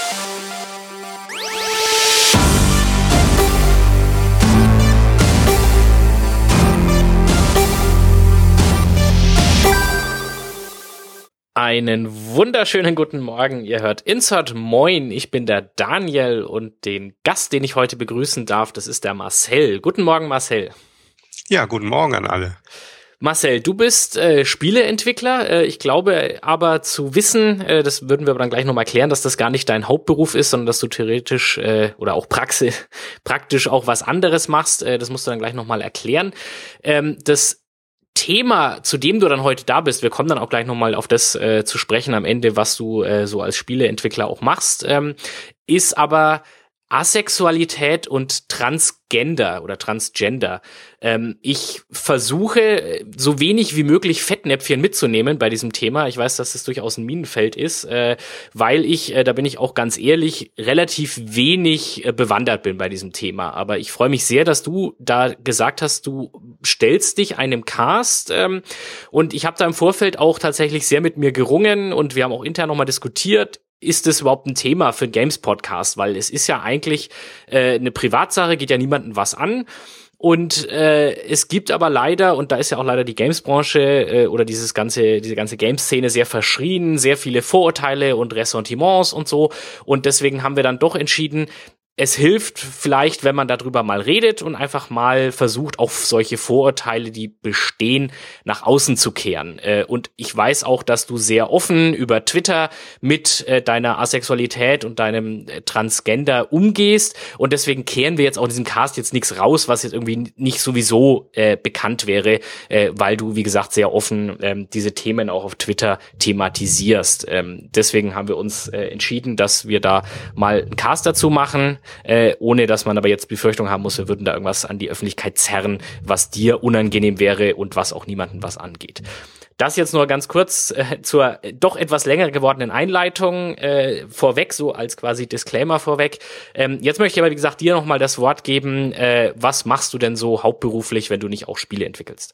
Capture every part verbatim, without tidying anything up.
Einen wunderschönen guten Morgen, ihr hört Insert Moin, ich bin der Daniel und den Gast, den ich heute begrüßen darf, das ist der Marcel. Guten Morgen, Marcel. Ja, guten Morgen an alle. Marcel, du bist äh, Spieleentwickler, äh, ich glaube aber zu wissen, äh, das würden wir aber dann gleich nochmal klären, dass das gar nicht dein Hauptberuf ist, sondern dass du theoretisch äh, oder auch Praxi- praktisch auch was anderes machst, äh, das musst du dann gleich nochmal erklären. Ähm, das Thema, zu dem du dann heute da bist, wir kommen dann auch gleich nochmal auf das äh, zu sprechen am Ende, was du äh, so als Spieleentwickler auch machst, ähm, ist aber Asexualität und Transgender oder Transgender. Ähm, ich versuche, so wenig wie möglich Fettnäpfchen mitzunehmen bei diesem Thema. Ich weiß, dass das durchaus ein Minenfeld ist, äh, weil ich, äh, da bin ich auch ganz ehrlich, relativ wenig äh, bewandert bin bei diesem Thema. Aber ich freue mich sehr, dass du da gesagt hast, du stellst dich einem Cast. Ähm, und ich habe da im Vorfeld auch tatsächlich sehr mit mir gerungen und wir haben auch intern nochmal diskutiert. Ist das überhaupt ein Thema für einen Games-Podcast? Weil es ist ja eigentlich äh, eine Privatsache, geht ja niemandem was an. Und äh, es gibt aber leider, und da ist ja auch leider die Games-Branche äh, oder dieses ganze, diese ganze Games-Szene sehr verschrien, sehr viele Vorurteile und Ressentiments und so. Und deswegen haben wir dann doch entschieden, es hilft vielleicht, wenn man darüber mal redet und einfach mal versucht, auf solche Vorurteile, die bestehen, nach außen zu kehren. Und ich weiß auch, dass du sehr offen über Twitter mit deiner Asexualität und deinem Transgender umgehst. Und deswegen kehren wir jetzt auch in diesem Cast jetzt nichts raus, was jetzt irgendwie nicht sowieso äh, bekannt wäre, äh, weil du, wie gesagt, sehr offen ähm, diese Themen auch auf Twitter thematisierst. Ähm, deswegen haben wir uns äh, entschieden, dass wir da mal einen Cast dazu machen. Äh, ohne dass man aber jetzt Befürchtung haben muss, wir würden da irgendwas an die Öffentlichkeit zerren, was dir unangenehm wäre und was auch niemandem was angeht. Das jetzt nur ganz kurz äh, zur doch etwas länger gewordenen Einleitung äh, vorweg, so als quasi Disclaimer vorweg. Ähm, jetzt möchte ich aber, wie gesagt, dir nochmal das Wort geben. Äh, was machst du denn so hauptberuflich, wenn du nicht auch Spiele entwickelst?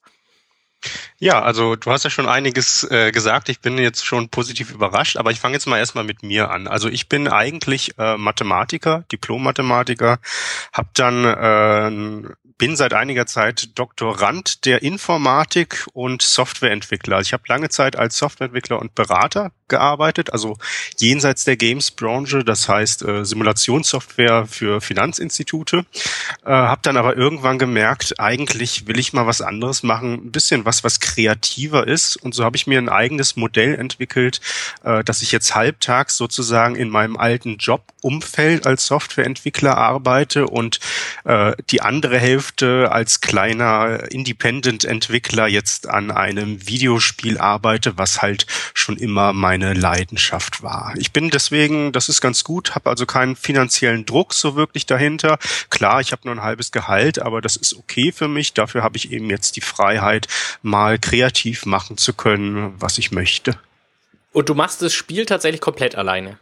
Ja, also du hast ja schon einiges äh, gesagt. Ich bin jetzt schon positiv überrascht, aber ich fange jetzt mal erstmal mit mir an. Also ich bin eigentlich äh, Mathematiker, Diplom-Mathematiker, hab dann äh, bin seit einiger Zeit Doktorand der Informatik und Softwareentwickler. Ich habe lange Zeit als Softwareentwickler und Berater gearbeitet, also jenseits der Games-Branche, das heißt äh, Simulationssoftware für Finanzinstitute. Äh, habe dann aber irgendwann gemerkt, eigentlich will ich mal was anderes machen, ein bisschen was, was kreativer ist. Und so habe ich mir ein eigenes Modell entwickelt, äh, dass ich jetzt halbtags sozusagen in meinem alten Jobumfeld als Softwareentwickler arbeite und äh, die andere Hälfte als kleiner Independent-Entwickler jetzt an einem Videospiel arbeite, was halt schon immer meine Leidenschaft war. Ich bin deswegen, das ist ganz gut, habe also keinen finanziellen Druck so wirklich dahinter. Klar, ich habe nur ein halbes Gehalt, aber das ist okay für mich. Dafür habe ich eben jetzt die Freiheit, mal kreativ machen zu können, was ich möchte. Und du machst das Spiel tatsächlich komplett alleine?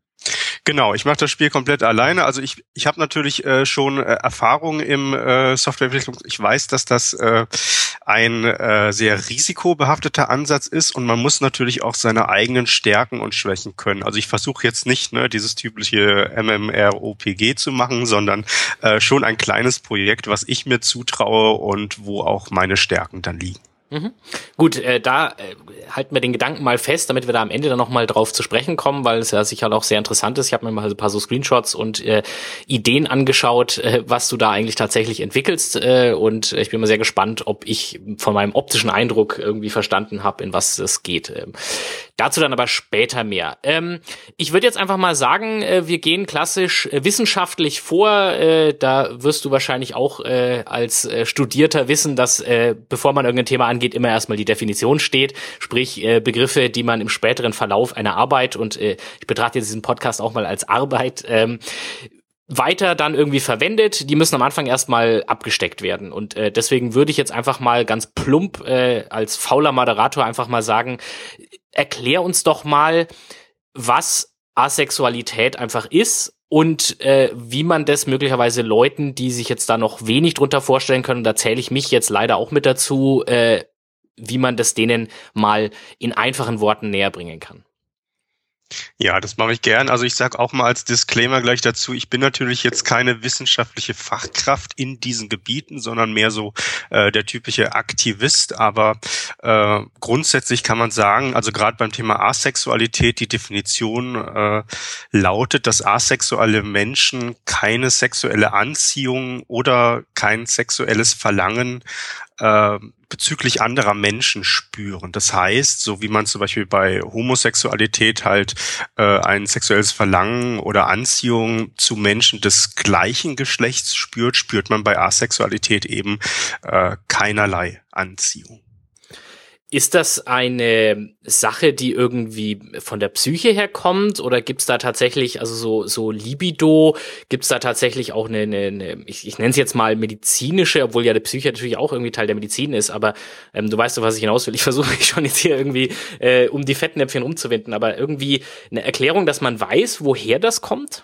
Genau, ich mache das Spiel komplett alleine. Also ich ich habe natürlich äh, schon äh, Erfahrung im äh, Softwareentwicklung. Ich weiß, dass das äh, ein äh, sehr risikobehafteter Ansatz ist und man muss natürlich auch seine eigenen Stärken und Schwächen können. Also ich versuche jetzt nicht ne dieses typische MMORPG zu machen, sondern äh, schon ein kleines Projekt, was ich mir zutraue und wo auch meine Stärken dann liegen. Mhm. Gut, äh, da äh, halten wir den Gedanken mal fest, damit wir da am Ende dann nochmal drauf zu sprechen kommen, weil es ja sicher auch sehr interessant ist. Ich habe mir mal ein paar so Screenshots und äh, Ideen angeschaut, äh, was du da eigentlich tatsächlich entwickelst äh, und ich bin mal sehr gespannt, ob ich von meinem optischen Eindruck irgendwie verstanden habe, in was es geht. Ähm, dazu dann aber später mehr. Ähm, ich würde jetzt einfach mal sagen, äh, wir gehen klassisch äh, wissenschaftlich vor. Äh, da wirst du wahrscheinlich auch äh, als äh, Studierter wissen, dass äh, bevor man irgendein Thema angeht, immer erstmal die Definition steht, sprich äh, Begriffe, die man im späteren Verlauf einer Arbeit, und äh, ich betrachte diesen Podcast auch mal als Arbeit, ähm, weiter dann irgendwie verwendet, die müssen am Anfang erstmal abgesteckt werden. Und äh, deswegen würde ich jetzt einfach mal ganz plump äh, als fauler Moderator einfach mal sagen, erklär uns doch mal, was Asexualität einfach ist und äh, wie man das möglicherweise Leuten, die sich jetzt da noch wenig drunter vorstellen können, und da zähle ich mich jetzt leider auch mit dazu, äh, wie man das denen mal in einfachen Worten näher bringen kann. Ja, das mache ich gern. Also ich sage auch mal als Disclaimer gleich dazu, ich bin natürlich jetzt keine wissenschaftliche Fachkraft in diesen Gebieten, sondern mehr so äh, der typische Aktivist. Aber äh, grundsätzlich kann man sagen, also gerade beim Thema Asexualität, die Definition äh, lautet, dass asexuelle Menschen keine sexuelle Anziehung oder kein sexuelles Verlangen äh, bezüglich anderer Menschen spüren. Das heißt, so wie man zum Beispiel bei Homosexualität halt äh, ein sexuelles Verlangen oder Anziehung zu Menschen des gleichen Geschlechts spürt, spürt man bei Asexualität eben äh, keinerlei Anziehung. Ist das eine Sache, die irgendwie von der Psyche her kommt, oder gibt's da tatsächlich, also so so Libido, gibt's da tatsächlich auch eine, eine, eine ich, ich nenne es jetzt mal medizinische, obwohl ja die Psyche natürlich auch irgendwie Teil der Medizin ist, aber ähm, du weißt doch, was ich hinaus will. Ich versuche mich schon jetzt hier irgendwie äh, um die Fettnäpfchen umzuwinden, aber irgendwie eine Erklärung, dass man weiß, woher das kommt?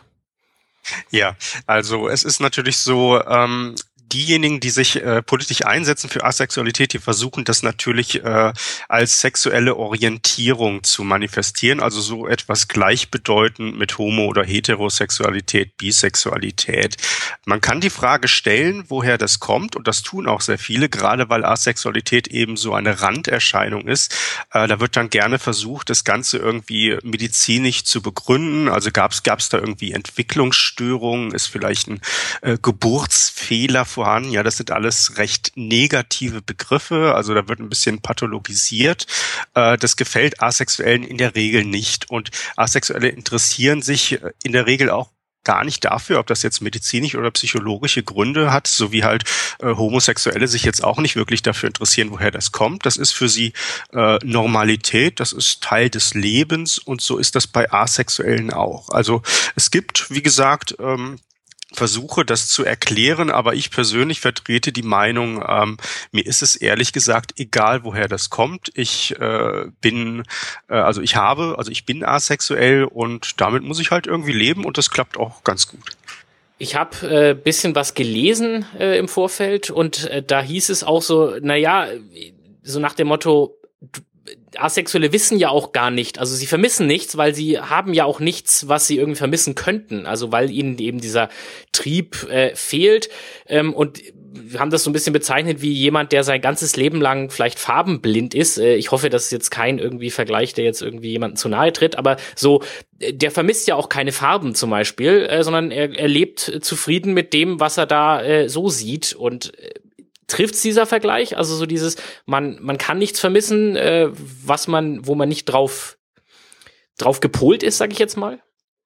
Ja, also es ist natürlich so, ähm, diejenigen, die sich äh, politisch einsetzen für Asexualität, die versuchen das natürlich äh, als sexuelle Orientierung zu manifestieren, also so etwas gleichbedeutend mit Homo- oder Heterosexualität, Bisexualität. Man kann die Frage stellen, woher das kommt, und das tun auch sehr viele, gerade weil Asexualität eben so eine Randerscheinung ist. Äh, da wird dann gerne versucht, das Ganze irgendwie medizinisch zu begründen. Also gab es gab es da irgendwie Entwicklungsstörungen, ist vielleicht ein äh, Geburtsfehler vorhanden. Ja, das sind alles recht negative Begriffe, also da wird ein bisschen pathologisiert. Äh, das gefällt Asexuellen in der Regel nicht, und Asexuelle interessieren sich in der Regel auch gar nicht dafür, ob das jetzt medizinische oder psychologische Gründe hat, so wie halt äh, Homosexuelle sich jetzt auch nicht wirklich dafür interessieren, woher das kommt. Das ist für sie äh, Normalität, das ist Teil des Lebens, und so ist das bei Asexuellen auch. Also es gibt, wie gesagt, ähm, versuche, das zu erklären, aber ich persönlich vertrete die Meinung, ähm, mir ist es ehrlich gesagt egal, woher das kommt. Ich äh, bin, äh, also ich habe, also ich bin asexuell, und damit muss ich halt irgendwie leben, und das klappt auch ganz gut. Ich habe äh, bisschen was gelesen äh, im Vorfeld, und äh, da hieß es auch so, naja, so nach dem Motto, Asexuelle wissen ja auch gar nicht, also sie vermissen nichts, weil sie haben ja auch nichts, was sie irgendwie vermissen könnten, also weil ihnen eben dieser Trieb äh, fehlt, ähm, und wir haben das so ein bisschen bezeichnet wie jemand, der sein ganzes Leben lang vielleicht farbenblind ist. Äh, ich hoffe, das ist jetzt kein irgendwie Vergleich, der jetzt irgendwie jemandem zu nahe tritt, aber so, äh, der vermisst ja auch keine Farben zum Beispiel, äh, sondern er, er lebt zufrieden mit dem, was er da äh, so sieht, und äh, trifft's dieser Vergleich? Also so dieses, man man kann nichts vermissen, äh, was man, wo man nicht drauf drauf gepolt ist, sag ich jetzt mal?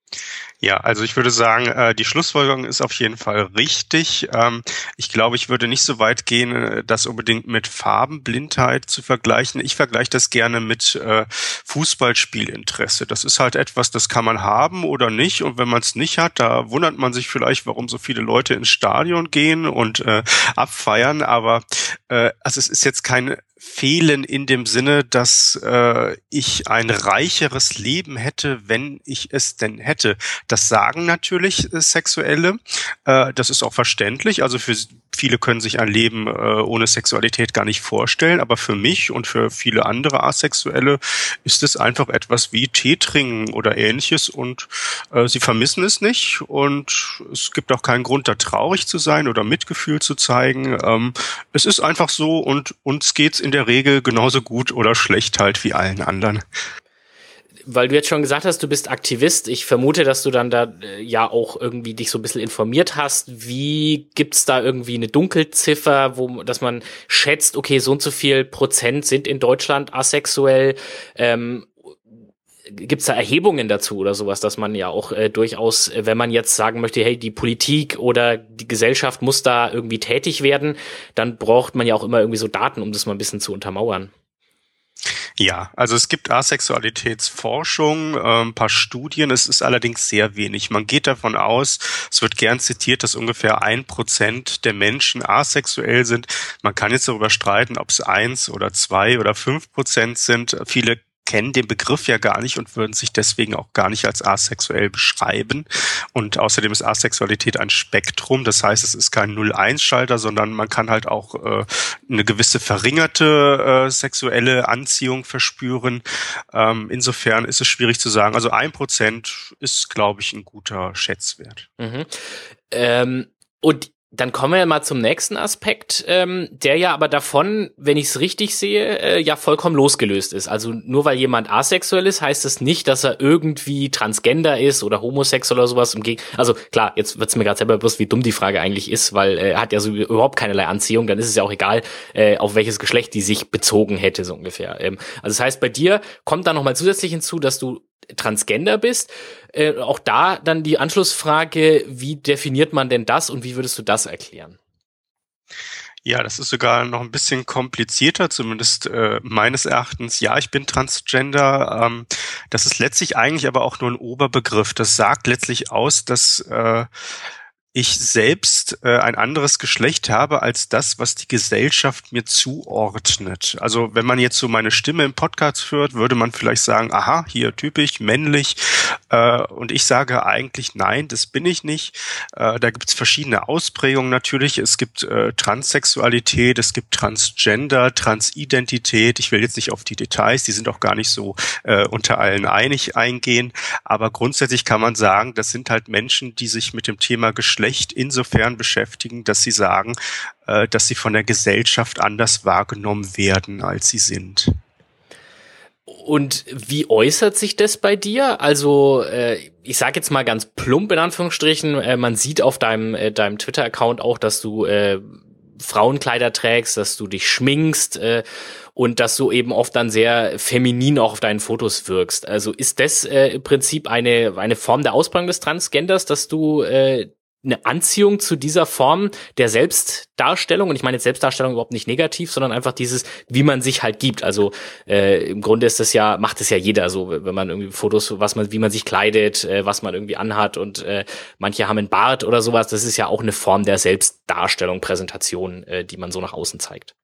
Ja, also ich würde sagen, äh, die Schlussfolgerung ist auf jeden Fall richtig. Ähm, ich glaube, ich würde nicht so weit gehen, äh, das unbedingt mit Farbenblindheit zu vergleichen. Ich vergleiche das gerne mit äh, Fußballspielinteresse. Das ist halt etwas, das kann man haben oder nicht. Und wenn man es nicht hat, da wundert man sich vielleicht, warum so viele Leute ins Stadion gehen und äh, abfeiern. Aber äh, also es ist jetzt kein Fehlen in dem Sinne, dass äh, ich ein reicheres Leben hätte, wenn ich es denn hätte. Das sagen natürlich äh, Sexuelle. Äh, das ist auch verständlich. Also für viele können sich ein Leben äh, ohne Sexualität gar nicht vorstellen. Aber für mich und für viele andere Asexuelle ist es einfach etwas wie Tee trinken oder Ähnliches. Und äh, sie vermissen es nicht. Und es gibt auch keinen Grund, da traurig zu sein oder Mitgefühl zu zeigen. Ähm, es ist einfach so, und uns geht's in der Regel genauso gut oder schlecht halt wie allen anderen. Weil du jetzt schon gesagt hast, du bist Aktivist. Ich vermute, dass du dann da äh, ja auch irgendwie dich so ein bisschen informiert hast. Wie gibt's da irgendwie eine Dunkelziffer, wo dass man schätzt, okay, so und so viel Prozent sind in Deutschland asexuell? Ähm, Gibt's da Erhebungen dazu oder sowas, dass man ja auch äh, durchaus, äh, wenn man jetzt sagen möchte, hey, die Politik oder die Gesellschaft muss da irgendwie tätig werden, dann braucht man ja auch immer irgendwie so Daten, um das mal ein bisschen zu untermauern. Ja, also es gibt Asexualitätsforschung, äh, ein paar Studien, es ist allerdings sehr wenig. Man geht davon aus, es wird gern zitiert, dass ungefähr ein Prozent der Menschen asexuell sind. Man kann jetzt darüber streiten, ob es eins oder zwei oder fünf Prozent sind. Viele kennen den Begriff ja gar nicht und würden sich deswegen auch gar nicht als asexuell beschreiben. Und außerdem ist Asexualität ein Spektrum. Das heißt, es ist kein null eins Schalter, sondern man kann halt auch äh, eine gewisse verringerte äh, sexuelle Anziehung verspüren. Ähm, insofern ist es schwierig zu sagen. Also ein Prozent ist, glaube ich, ein guter Schätzwert. Mhm. Ähm, und dann kommen wir ja mal zum nächsten Aspekt, ähm, der ja aber davon, wenn ich es richtig sehe, äh, ja vollkommen losgelöst ist. Also nur weil jemand asexuell ist, heißt es nicht, dass er irgendwie transgender ist oder homosexuell oder sowas. Im Geg- also klar, jetzt wird's mir gerade selber bewusst, wie dumm die Frage eigentlich ist, weil äh, er hat ja so überhaupt keinerlei Anziehung. Dann ist es ja auch egal, äh, auf welches Geschlecht die sich bezogen hätte, so ungefähr. Ähm, also das heißt, bei dir kommt da nochmal zusätzlich hinzu, dass du Transgender bist. Äh, auch da dann die Anschlussfrage, wie definiert man denn das und wie würdest du das erklären? Ja, das ist sogar noch ein bisschen komplizierter, zumindest äh, meines Erachtens. Ja, ich bin Transgender. Ähm, das ist letztlich eigentlich aber auch nur ein Oberbegriff. Das sagt letztlich aus, dass äh, ich selbst äh, ein anderes Geschlecht habe als das, was die Gesellschaft mir zuordnet. Also wenn man jetzt so meine Stimme im Podcast hört, würde man vielleicht sagen, aha, hier typisch, männlich. Äh, und ich sage eigentlich, nein, das bin ich nicht. Äh, da gibt es verschiedene Ausprägungen natürlich. Es gibt äh, Transsexualität, es gibt Transgender, Transidentität. Ich will jetzt nicht auf die Details, die sind auch gar nicht so äh, unter allen einig eingehen. Aber grundsätzlich kann man sagen, das sind halt Menschen, die sich mit dem Thema Geschlecht insofern beschäftigen, dass sie sagen, äh, dass sie von der Gesellschaft anders wahrgenommen werden, als sie sind. Und wie äußert sich das bei dir? Also äh, ich sage jetzt mal ganz plump in Anführungsstrichen, äh, man sieht auf deinem, äh, deinem Twitter-Account auch, dass du äh, Frauenkleider trägst, dass du dich schminkst äh, und dass du eben oft dann sehr feminin auch auf deinen Fotos wirkst. Also ist das äh, im Prinzip eine, eine Form der Ausprägung des Transgenders, dass du äh, eine Anziehung zu dieser Form der Selbstdarstellung, und ich meine jetzt Selbstdarstellung überhaupt nicht negativ, sondern einfach dieses, wie man sich halt gibt. Also äh, im Grunde ist das ja, macht es ja jeder so, wenn man irgendwie Fotos, was man, wie man sich kleidet, äh, was man irgendwie anhat, und äh, manche haben einen Bart oder sowas. Das ist ja auch eine Form der Selbstdarstellung, Präsentation, äh, die man so nach außen zeigt.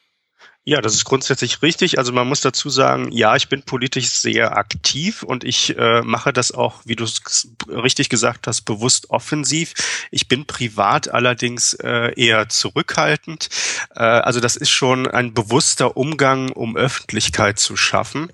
Ja, das ist grundsätzlich richtig. Also man muss dazu sagen, ja, ich bin politisch sehr aktiv und ich äh, mache das auch, wie du es richtig gesagt hast, bewusst offensiv. Ich bin privat allerdings äh, eher zurückhaltend. Äh, also das ist schon ein bewusster Umgang, um Öffentlichkeit zu schaffen.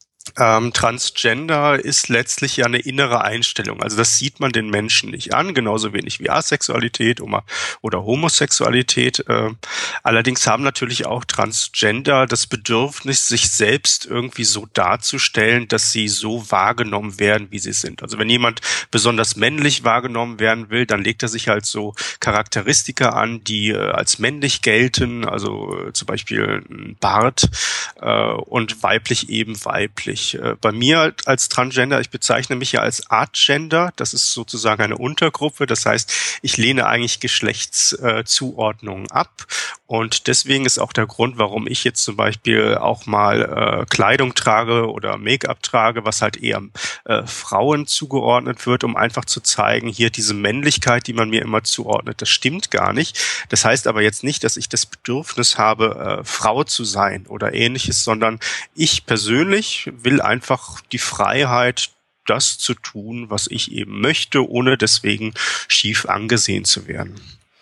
Ähm, Transgender ist letztlich ja eine innere Einstellung. Also das sieht man den Menschen nicht an, genauso wenig wie Asexualität oder, oder Homosexualität. Äh, allerdings haben natürlich auch Transgender das Bedürfnis, sich selbst irgendwie so darzustellen, dass sie so wahrgenommen werden, wie sie sind. Also wenn jemand besonders männlich wahrgenommen werden will, dann legt er sich halt so Charakteristika an, die äh, als männlich gelten, also äh, zum Beispiel ein Bart, äh, und weiblich eben weiblich. Bei mir als Transgender, ich bezeichne mich ja als Artgender, das ist sozusagen eine Untergruppe, das heißt, ich lehne eigentlich Geschlechtszuordnungen ab, und deswegen ist auch der Grund, warum ich jetzt zum Beispiel auch mal äh, Kleidung trage oder Make-up trage, was halt eher äh, Frauen zugeordnet wird, um einfach zu zeigen, hier diese Männlichkeit, die man mir immer zuordnet, das stimmt gar nicht. Das heißt aber jetzt nicht, dass ich das Bedürfnis habe, äh, Frau zu sein oder ähnliches, sondern ich persönlich will einfach die Freiheit, das zu tun, was ich eben möchte, ohne deswegen schief angesehen zu werden.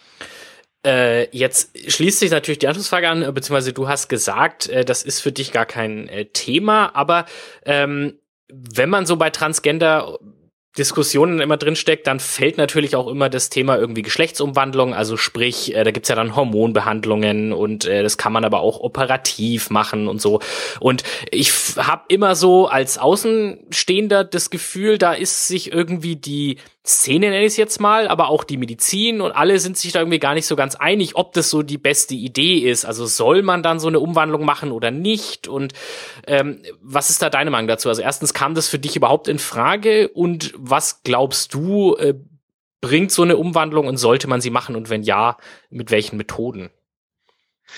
Äh, jetzt schließt sich natürlich die Anschlussfrage an, beziehungsweise du hast gesagt, äh, das ist für dich gar kein äh, Thema, aber ähm, wenn man so bei Transgender Diskussionen immer drin steckt, dann fällt natürlich auch immer das Thema irgendwie Geschlechtsumwandlung, also sprich, äh, da gibt's ja dann Hormonbehandlungen, und äh, das kann man aber auch operativ machen und so. Und ich habe immer so als Außenstehender das Gefühl, da ist sich irgendwie die Szene, nenne ich es jetzt mal, aber auch die Medizin und alle sind sich da irgendwie gar nicht so ganz einig, ob das so die beste Idee ist. Also soll man dann so eine Umwandlung machen oder nicht? Und ähm, was ist da deine Meinung dazu? Also erstens, kam das für dich überhaupt in Frage? Und was glaubst du, äh, bringt so eine Umwandlung und sollte man sie machen? Und wenn ja, mit welchen Methoden?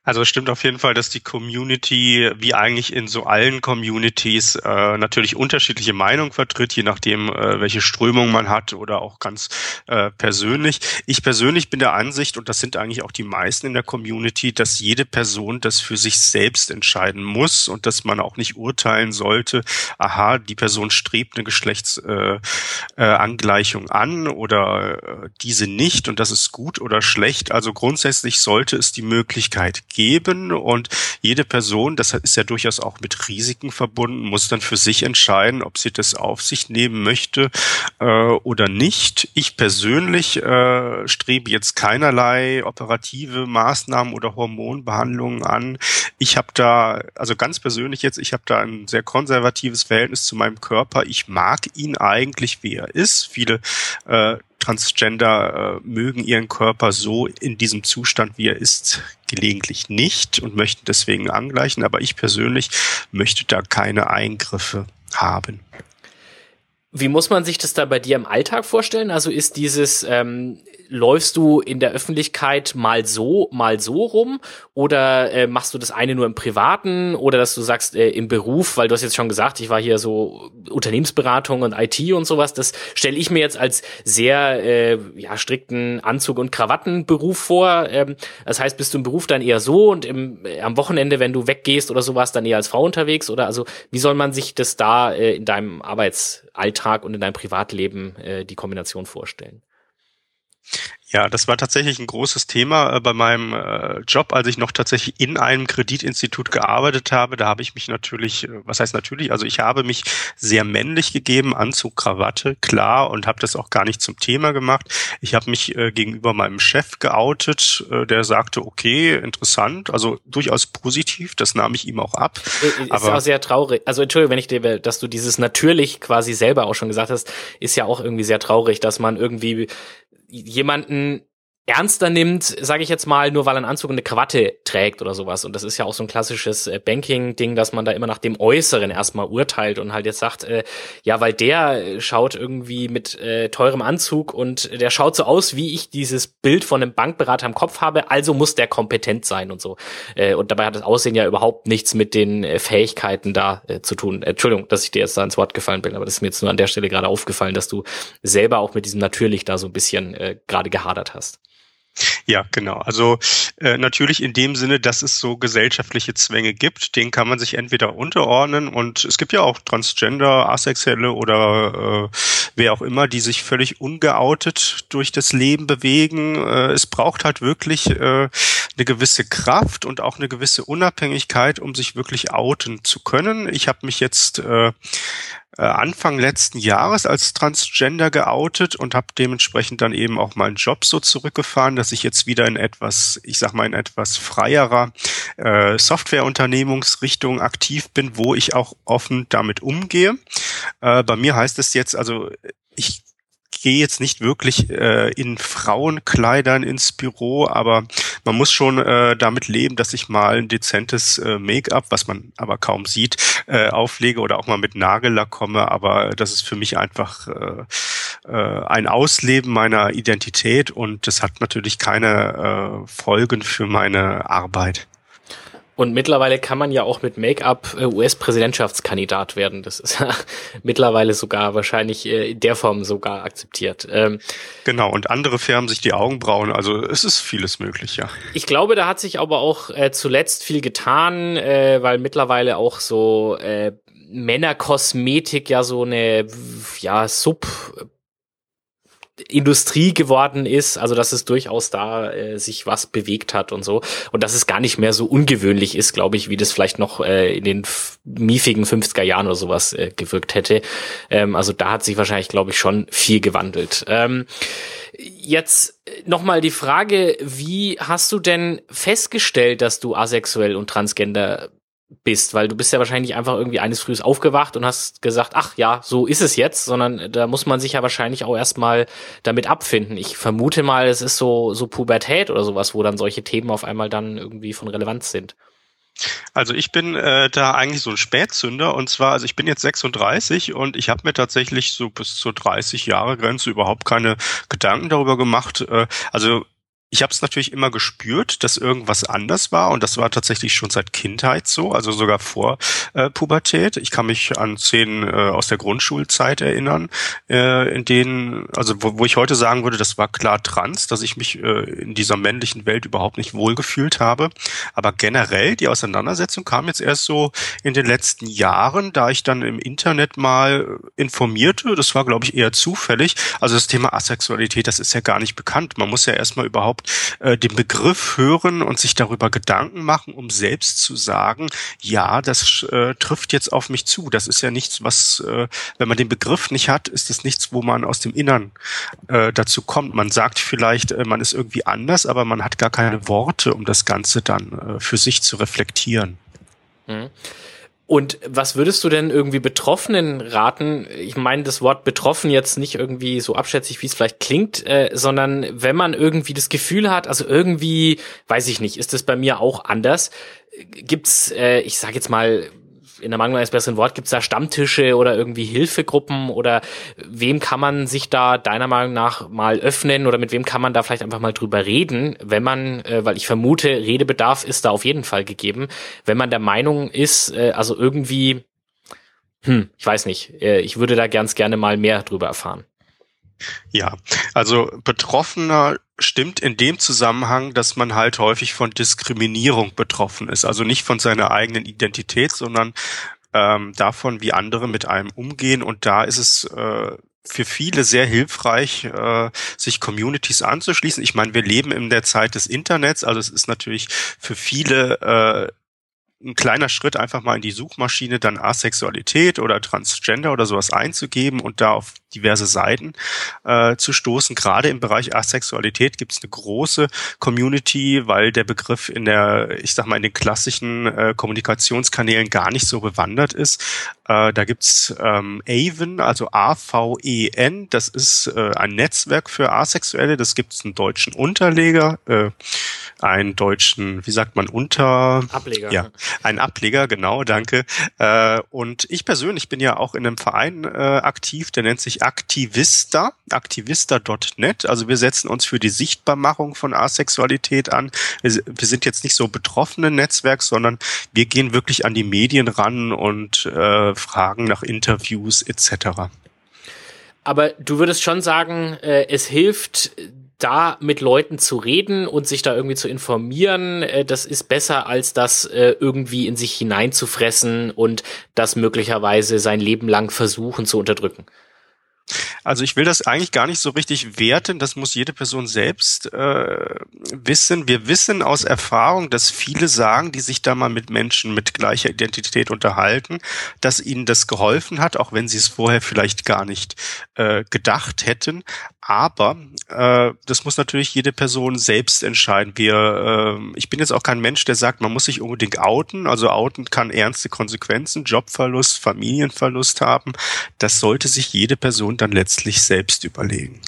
Also es stimmt auf jeden Fall, dass die Community, wie eigentlich in so allen Communities, äh, natürlich unterschiedliche Meinungen vertritt, je nachdem, äh, welche Strömung man hat oder auch ganz äh, persönlich. Ich persönlich bin der Ansicht, und das sind eigentlich auch die meisten in der Community, dass jede Person das für sich selbst entscheiden muss und dass man auch nicht urteilen sollte, aha, die Person strebt eine Geschlechtsangleichung äh, äh, Angleichung an oder äh, diese nicht und das ist gut oder schlecht. Also grundsätzlich sollte es die Möglichkeit geben und jede Person, das ist ja durchaus auch mit Risiken verbunden, muss dann für sich entscheiden, ob sie das auf sich nehmen möchte äh, oder nicht. Ich persönlich äh, strebe jetzt keinerlei operative Maßnahmen oder Hormonbehandlungen an. Ich habe da, also ganz persönlich jetzt, ich habe da ein sehr konservatives Verhältnis zu meinem Körper. Ich mag ihn eigentlich, wie er ist. Viele äh, Transgender äh, mögen ihren Körper so in diesem Zustand, wie er ist, gelegentlich nicht und möchten deswegen angleichen. Aber ich persönlich möchte da keine Eingriffe haben. Wie muss man sich das da bei dir im Alltag vorstellen? Also ist dieses, ähm, läufst du in der Öffentlichkeit mal so, mal so rum oder äh, machst du das eine nur im Privaten oder dass du sagst äh, im Beruf, weil du hast jetzt schon gesagt, ich war hier so Unternehmensberatung und I T und sowas, das stelle ich mir jetzt als sehr äh, ja, strikten Anzug- und Krawattenberuf vor. Ähm, das heißt, bist du im Beruf dann eher so und im, äh, am Wochenende, wenn du weggehst oder sowas, dann eher als Frau unterwegs oder also wie soll man sich das da äh, in deinem Arbeitsalltag und in deinem Privatleben äh, die Kombination vorstellen? Ja, das war tatsächlich ein großes Thema äh, bei meinem äh, Job, als ich noch tatsächlich in einem Kreditinstitut gearbeitet habe. Da habe ich mich natürlich, äh, was heißt natürlich, also ich habe mich sehr männlich gegeben, Anzug, Krawatte, klar, und habe das auch gar nicht zum Thema gemacht. Ich habe mich äh, gegenüber meinem Chef geoutet, äh, der sagte, okay, interessant, also durchaus positiv, das nahm ich ihm auch ab. Ist aber auch sehr traurig. Also Entschuldigung, wenn ich dir, dass du dieses natürlich quasi selber auch schon gesagt hast, ist ja auch irgendwie sehr traurig, dass man irgendwie jemanden ernster nimmt, sage ich jetzt mal, nur weil er einen Anzug und eine Krawatte trägt oder sowas. Und das ist ja auch so ein klassisches äh, Banking-Ding, dass man da immer nach dem Äußeren erstmal urteilt und halt jetzt sagt, äh, ja, weil der schaut irgendwie mit äh, teurem Anzug und der schaut so aus, wie ich dieses Bild von einem Bankberater im Kopf habe, also muss der kompetent sein und so. Äh, und dabei hat das Aussehen ja überhaupt nichts mit den äh, Fähigkeiten da äh, zu tun. Äh, Entschuldigung, dass ich dir jetzt da ins Wort gefallen bin, aber das ist mir jetzt nur an der Stelle gerade aufgefallen, dass du selber auch mit diesem natürlich da so ein bisschen äh, gerade gehadert hast. Ja, genau. Also äh, natürlich in dem Sinne, dass es so gesellschaftliche Zwänge gibt, denen kann man sich entweder unterordnen und es gibt ja auch Transgender, Asexuelle oder äh, wer auch immer, die sich völlig ungeoutet durch das Leben bewegen. Äh, es braucht halt wirklich äh, eine gewisse Kraft und auch eine gewisse Unabhängigkeit, um sich wirklich outen zu können. Ich habe mich jetzt äh, Anfang letzten Jahres als Transgender geoutet und habe dementsprechend dann eben auch meinen Job so zurückgefahren, dass ich jetzt wieder in etwas, ich sag mal in etwas freierer äh, Softwareunternehmungsrichtung aktiv bin, wo ich auch offen damit umgehe. Äh, bei mir heißt es jetzt, also ich gehe jetzt nicht wirklich äh, in Frauenkleidern ins Büro, aber man muss schon äh, damit leben, dass ich mal ein dezentes äh, Make-up, was man aber kaum sieht, äh, auflege oder auch mal mit Nagellack komme, aber das ist für mich einfach äh, äh, ein Ausleben meiner Identität und das hat natürlich keine äh, Folgen für meine Arbeit. Und mittlerweile kann man ja auch mit Make-up äh, U S-Präsidentschaftskandidat werden. Das ist ja mittlerweile sogar wahrscheinlich äh, in der Form sogar akzeptiert. Ähm, genau, und andere färben sich die Augenbrauen. Also es ist vieles möglich, ja. Ich glaube, da hat sich aber auch äh, zuletzt viel getan, äh, weil mittlerweile auch so äh, Männerkosmetik ja so eine ja Sub Industrie geworden ist, also dass es durchaus da äh, sich was bewegt hat und so und dass es gar nicht mehr so ungewöhnlich ist, glaube ich, wie das vielleicht noch äh, in den f- miefigen fünfziger Jahren oder sowas äh, gewirkt hätte. Ähm, also da hat sich wahrscheinlich, glaube ich, schon viel gewandelt. Ähm, jetzt nochmal die Frage, wie hast du denn festgestellt, dass du asexuell und transgender bist, weil du bist ja wahrscheinlich einfach irgendwie eines Frühs aufgewacht und hast gesagt, ach ja, so ist es jetzt, sondern da muss man sich ja wahrscheinlich auch erstmal damit abfinden. Ich vermute mal, es ist so so Pubertät oder sowas, wo dann solche Themen auf einmal dann irgendwie von Relevanz sind. Also ich bin äh, da eigentlich so ein Spätzünder und zwar, also ich bin jetzt sechsunddreißig und ich habe mir tatsächlich so bis zur dreißig Jahre Grenze überhaupt keine Gedanken darüber gemacht. Äh, also ich habe es natürlich immer gespürt, dass irgendwas anders war und das war tatsächlich schon seit Kindheit so, also sogar vor äh, Pubertät. Ich kann mich an Szenen äh, aus der Grundschulzeit erinnern, äh, in denen, also wo, wo ich heute sagen würde, das war klar trans, dass ich mich äh, in dieser männlichen Welt überhaupt nicht wohlgefühlt habe. Aber generell, die Auseinandersetzung kam jetzt erst so in den letzten Jahren, da ich dann im Internet mal informierte, das war, glaube ich, eher zufällig. Also das Thema Asexualität, das ist ja gar nicht bekannt. Man muss ja erstmal überhaupt äh, den Begriff hören und sich darüber Gedanken machen, um selbst zu sagen, ja, das äh, trifft jetzt auf mich zu. Das ist ja nichts, was, äh, wenn man den Begriff nicht hat, ist das nichts, wo man aus dem Innern äh, dazu kommt. Man sagt vielleicht, äh, man ist irgendwie anders, aber man hat gar keine Worte, um das Ganze dann äh, für sich zu reflektieren. Mhm. Und was würdest du denn irgendwie Betroffenen raten? Ich meine das Wort betroffen jetzt nicht irgendwie so abschätzig, wie es vielleicht klingt, äh, sondern wenn man irgendwie das Gefühl hat, also irgendwie, weiß ich nicht, ist das bei mir auch anders? Gibt's, äh, ich sag jetzt mal, in der Mangel eines besseren Wort, gibt's da Stammtische oder irgendwie Hilfegruppen oder wem kann man sich da deiner Meinung nach mal öffnen oder mit wem kann man da vielleicht einfach mal drüber reden, wenn man, äh, weil ich vermute, Redebedarf ist da auf jeden Fall gegeben, wenn man der Meinung ist, äh, also irgendwie, hm, ich weiß nicht, äh, ich würde da ganz gerne mal mehr drüber erfahren. Ja, also Betroffener stimmt in dem Zusammenhang, dass man halt häufig von Diskriminierung betroffen ist. Also nicht von seiner eigenen Identität, sondern ähm, davon, wie andere mit einem umgehen. Und da ist es äh, für viele sehr hilfreich, äh, sich Communities anzuschließen. Ich meine, wir leben in der Zeit des Internets, also es ist natürlich für viele äh, ein kleiner Schritt, einfach mal in die Suchmaschine dann Asexualität oder Transgender oder sowas einzugeben und da auf diverse Seiten äh, zu stoßen. Gerade im Bereich Asexualität gibt es eine große Community, weil der Begriff in der, ich sag mal, in den klassischen äh, Kommunikationskanälen gar nicht so bewandert ist. Äh, da gibt's ähm, Aven, also A V E N, das ist äh, ein Netzwerk für Asexuelle, das gibt's einen deutschen Unterleger, äh, einen deutschen, wie sagt man, Unter... Ableger. Ja, einen Ableger, genau, danke. Äh, und ich persönlich bin ja auch in einem Verein äh, aktiv, der nennt sich Aktivista, aktivista Punkt net. Also wir setzen uns für die Sichtbarmachung von Asexualität an. Wir, wir sind jetzt nicht so betroffene Netzwerk, sondern wir gehen wirklich an die Medien ran und äh, fragen nach Interviews et cetera. Aber du würdest schon sagen, äh, es hilft, da mit Leuten zu reden und sich da irgendwie zu informieren, äh, das ist besser, als das äh, irgendwie in sich hineinzufressen und das möglicherweise sein Leben lang versuchen zu unterdrücken. Also ich will das eigentlich gar nicht so richtig werten, das muss jede Person selbst äh, wissen. Wir wissen aus Erfahrung, dass viele sagen, die sich da mal mit Menschen mit gleicher Identität unterhalten, dass ihnen das geholfen hat, auch wenn sie es vorher vielleicht gar nicht äh, gedacht hätten. Aber äh, das muss natürlich jede Person selbst entscheiden. Wir, äh, ich bin jetzt auch kein Mensch, der sagt, man muss sich unbedingt outen. Also outen kann ernste Konsequenzen, Jobverlust, Familienverlust haben. Das sollte sich jede Person dann letztlich selbst überlegen.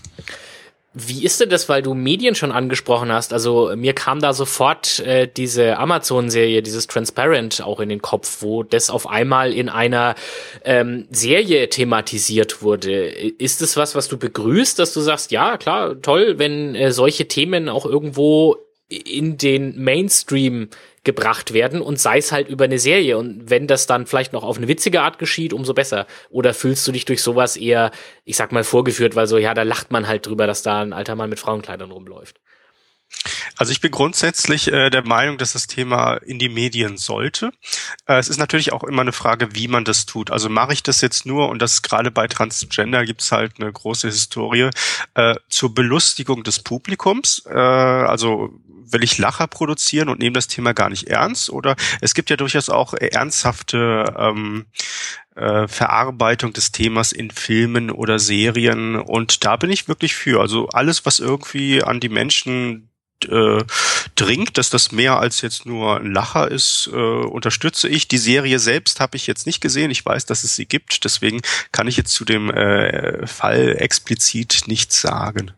Wie ist denn das, weil du Medien schon angesprochen hast? Also mir kam da sofort äh, diese Amazon-Serie, dieses Transparent auch in den Kopf, wo das auf einmal in einer ähm, Serie thematisiert wurde. Ist es was, was du begrüßt, dass du sagst, ja, klar, toll, wenn äh, solche Themen auch irgendwo in den Mainstream gebracht werden und sei es halt über eine Serie und wenn das dann vielleicht noch auf eine witzige Art geschieht, umso besser. Oder fühlst du dich durch sowas eher, ich sag mal, vorgeführt, weil so, ja, da lacht man halt drüber, dass da ein alter Mann mit Frauenkleidern rumläuft? Also ich bin grundsätzlich äh, der Meinung, dass das Thema in die Medien sollte. Äh, es ist natürlich auch immer eine Frage, wie man das tut. Also mache ich das jetzt nur, und das gerade bei Transgender gibt's halt eine große Historie, äh, zur Belustigung des Publikums. Äh, also will ich Lacher produzieren und nehme das Thema gar nicht ernst? Oder es gibt ja durchaus auch ernsthafte ähm, äh, Verarbeitung des Themas in Filmen oder Serien. Und da bin ich wirklich für. Also alles, was irgendwie an die Menschen äh, dringt, dass das mehr als jetzt nur ein Lacher ist, äh, unterstütze ich. Die Serie selbst habe ich jetzt nicht gesehen. Ich weiß, dass es sie gibt. Deswegen kann ich jetzt zu dem äh, Fall explizit nichts sagen.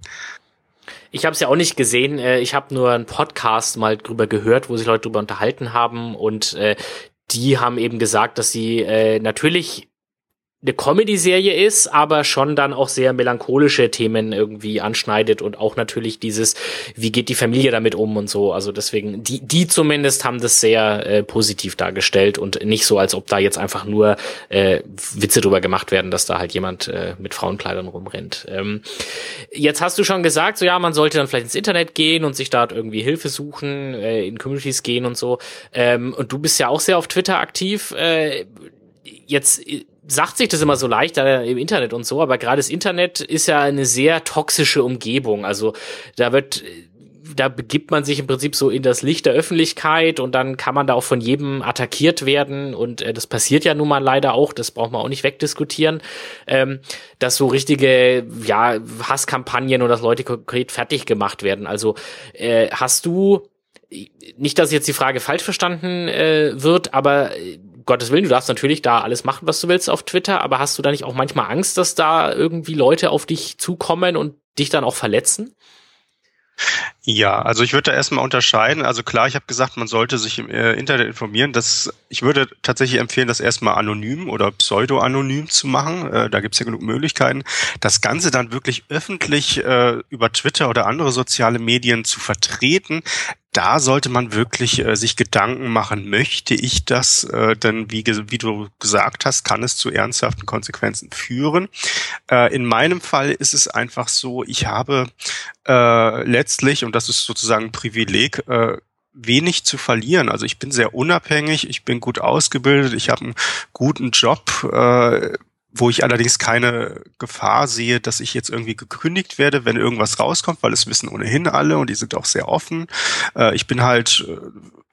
Ich habe es ja auch nicht gesehen. Ich habe nur einen Podcast mal drüber gehört, wo sich Leute drüber unterhalten haben und äh, die haben eben gesagt, dass sie äh, natürlich eine Comedy-Serie ist, aber schon dann auch sehr melancholische Themen irgendwie anschneidet und auch natürlich dieses, wie geht die Familie damit um und so. Also deswegen, die die zumindest haben das sehr äh, positiv dargestellt und nicht so, als ob da jetzt einfach nur äh, Witze drüber gemacht werden, dass da halt jemand äh, mit Frauenkleidern rumrennt. Ähm, jetzt hast du schon gesagt, so ja, man sollte dann vielleicht ins Internet gehen und sich dort irgendwie Hilfe suchen, äh, in Communities gehen und so. Ähm, und du bist ja auch sehr auf Twitter aktiv. Äh, jetzt sagt sich das immer so leicht da im Internet und so, aber gerade das Internet ist ja eine sehr toxische Umgebung. Also da wird, da begibt man sich im Prinzip so in das Licht der Öffentlichkeit und dann kann man da auch von jedem attackiert werden und äh, das passiert ja nun mal leider auch, das braucht man auch nicht wegdiskutieren, ähm, dass so richtige, ja, Hasskampagnen und dass Leute konkret fertig gemacht werden. Also äh, hast du, nicht, dass jetzt die Frage falsch verstanden äh, wird, aber äh, Gottes Willen, du darfst natürlich da alles machen, was du willst auf Twitter, aber hast du da nicht auch manchmal Angst, dass da irgendwie Leute auf dich zukommen und dich dann auch verletzen? Ja, also ich würde da erstmal unterscheiden. Also klar, ich habe gesagt, man sollte sich im äh, Internet informieren. Das, ich würde tatsächlich empfehlen, das erstmal anonym oder pseudo-anonym zu machen. Äh, da gibt's ja genug Möglichkeiten. Das Ganze dann wirklich öffentlich äh, über Twitter oder andere soziale Medien zu vertreten, da sollte man wirklich äh, sich Gedanken machen, möchte ich das? Äh, denn wie, wie du gesagt hast, kann es zu ernsthaften Konsequenzen führen. Äh, in meinem Fall ist es einfach so, ich habe äh, letztlich, und das ist sozusagen ein Privileg, äh, wenig zu verlieren. Also ich bin sehr unabhängig, ich bin gut ausgebildet, ich habe einen guten Job, äh, wo ich allerdings keine Gefahr sehe, dass ich jetzt irgendwie gekündigt werde, wenn irgendwas rauskommt, weil es wissen ohnehin alle und die sind auch sehr offen. Äh, ich bin halt äh,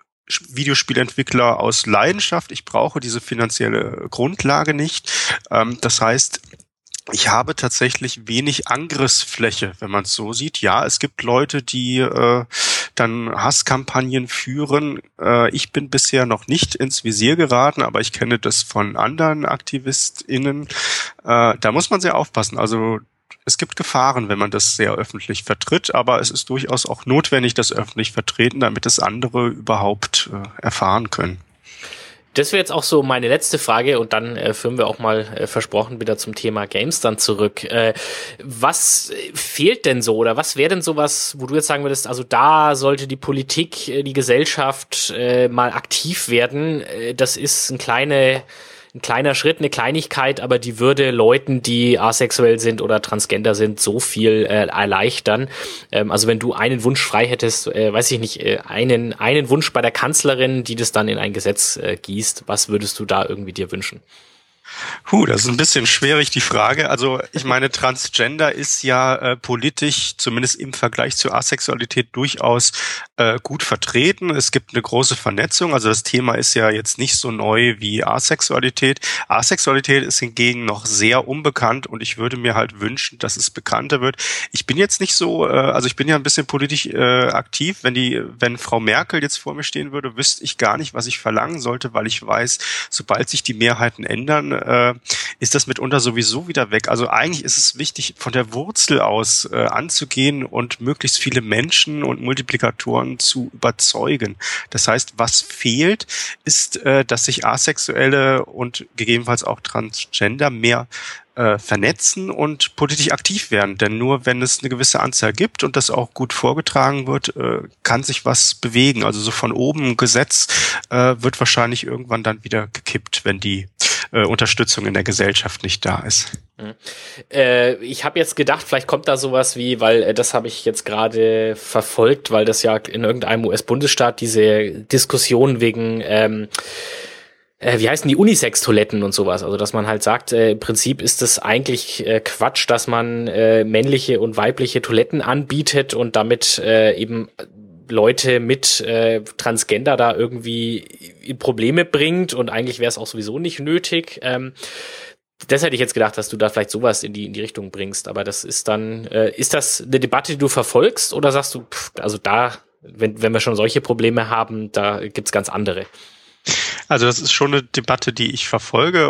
Videospielentwickler aus Leidenschaft. Ich brauche diese finanzielle Grundlage nicht. Ähm, das heißt, ich habe tatsächlich wenig Angriffsfläche, wenn man es so sieht. Ja, es gibt Leute, die äh, dann Hasskampagnen führen. Äh, ich bin bisher noch nicht ins Visier geraten, aber ich kenne das von anderen AktivistInnen. Äh, da muss man sehr aufpassen. Also es gibt Gefahren, wenn man das sehr öffentlich vertritt, aber es ist durchaus auch notwendig, das öffentlich vertreten, damit es andere überhaupt äh, erfahren können. Das wäre jetzt auch so meine letzte Frage und dann äh, führen wir auch mal äh, versprochen wieder zum Thema Games dann zurück. Äh, was fehlt denn so oder was wäre denn sowas, wo du jetzt sagen würdest, also da sollte die Politik, äh, die Gesellschaft äh, mal aktiv werden. Äh, das ist ein kleine ein kleiner Schritt, eine Kleinigkeit, aber die würde Leuten, die asexuell sind oder transgender sind, so viel äh, erleichtern. Ähm, also wenn du einen Wunsch frei hättest, äh, weiß ich nicht, äh, einen einen Wunsch bei der Kanzlerin, die das dann in ein Gesetz äh, gießt, was würdest du da irgendwie dir wünschen? Huh, das ist ein bisschen schwierig, die Frage. Also ich meine, Transgender ist ja äh, politisch, zumindest im Vergleich zur Asexualität, durchaus äh, gut vertreten. Es gibt eine große Vernetzung. Also das Thema ist ja jetzt nicht so neu wie Asexualität. Asexualität ist hingegen noch sehr unbekannt und ich würde mir halt wünschen, dass es bekannter wird. Ich bin jetzt nicht so, äh, also ich bin ja ein bisschen politisch äh, aktiv. Wenn die, wenn Frau Merkel jetzt vor mir stehen würde, wüsste ich gar nicht, was ich verlangen sollte, weil ich weiß, sobald sich die Mehrheiten ändern, äh, ist das mitunter sowieso wieder weg. Also eigentlich ist es wichtig, von der Wurzel aus äh, anzugehen und möglichst viele Menschen und Multiplikatoren zu überzeugen. Das heißt, was fehlt, ist, äh, dass sich Asexuelle und gegebenenfalls auch Transgender mehr äh, vernetzen und politisch aktiv werden. Denn nur wenn es eine gewisse Anzahl gibt und das auch gut vorgetragen wird, äh, kann sich was bewegen. Also so von oben ein Gesetz äh, wird wahrscheinlich irgendwann dann wieder gekippt, wenn die äh, Unterstützung in der Gesellschaft nicht da ist. Mhm. Äh, ich habe jetzt gedacht, vielleicht kommt da sowas wie, weil äh, das habe ich jetzt gerade verfolgt, weil das ja in irgendeinem U S-Bundesstaat diese Diskussion wegen ähm, Äh, wie heißen die Unisex-Toiletten und sowas? Also, dass man halt sagt, äh, im Prinzip ist es eigentlich äh, Quatsch, dass man äh, männliche und weibliche Toiletten anbietet und damit äh, eben Leute mit äh, Transgender da irgendwie in Probleme bringt und eigentlich wäre es auch sowieso nicht nötig. Ähm, das hätte ich jetzt gedacht, dass du da vielleicht sowas in die in die Richtung bringst, aber das ist dann, äh, ist das eine Debatte, die du verfolgst oder sagst du, pff, also da, wenn wenn wir schon solche Probleme haben, da gibt's ganz andere? Also das ist schon eine Debatte, die ich verfolge.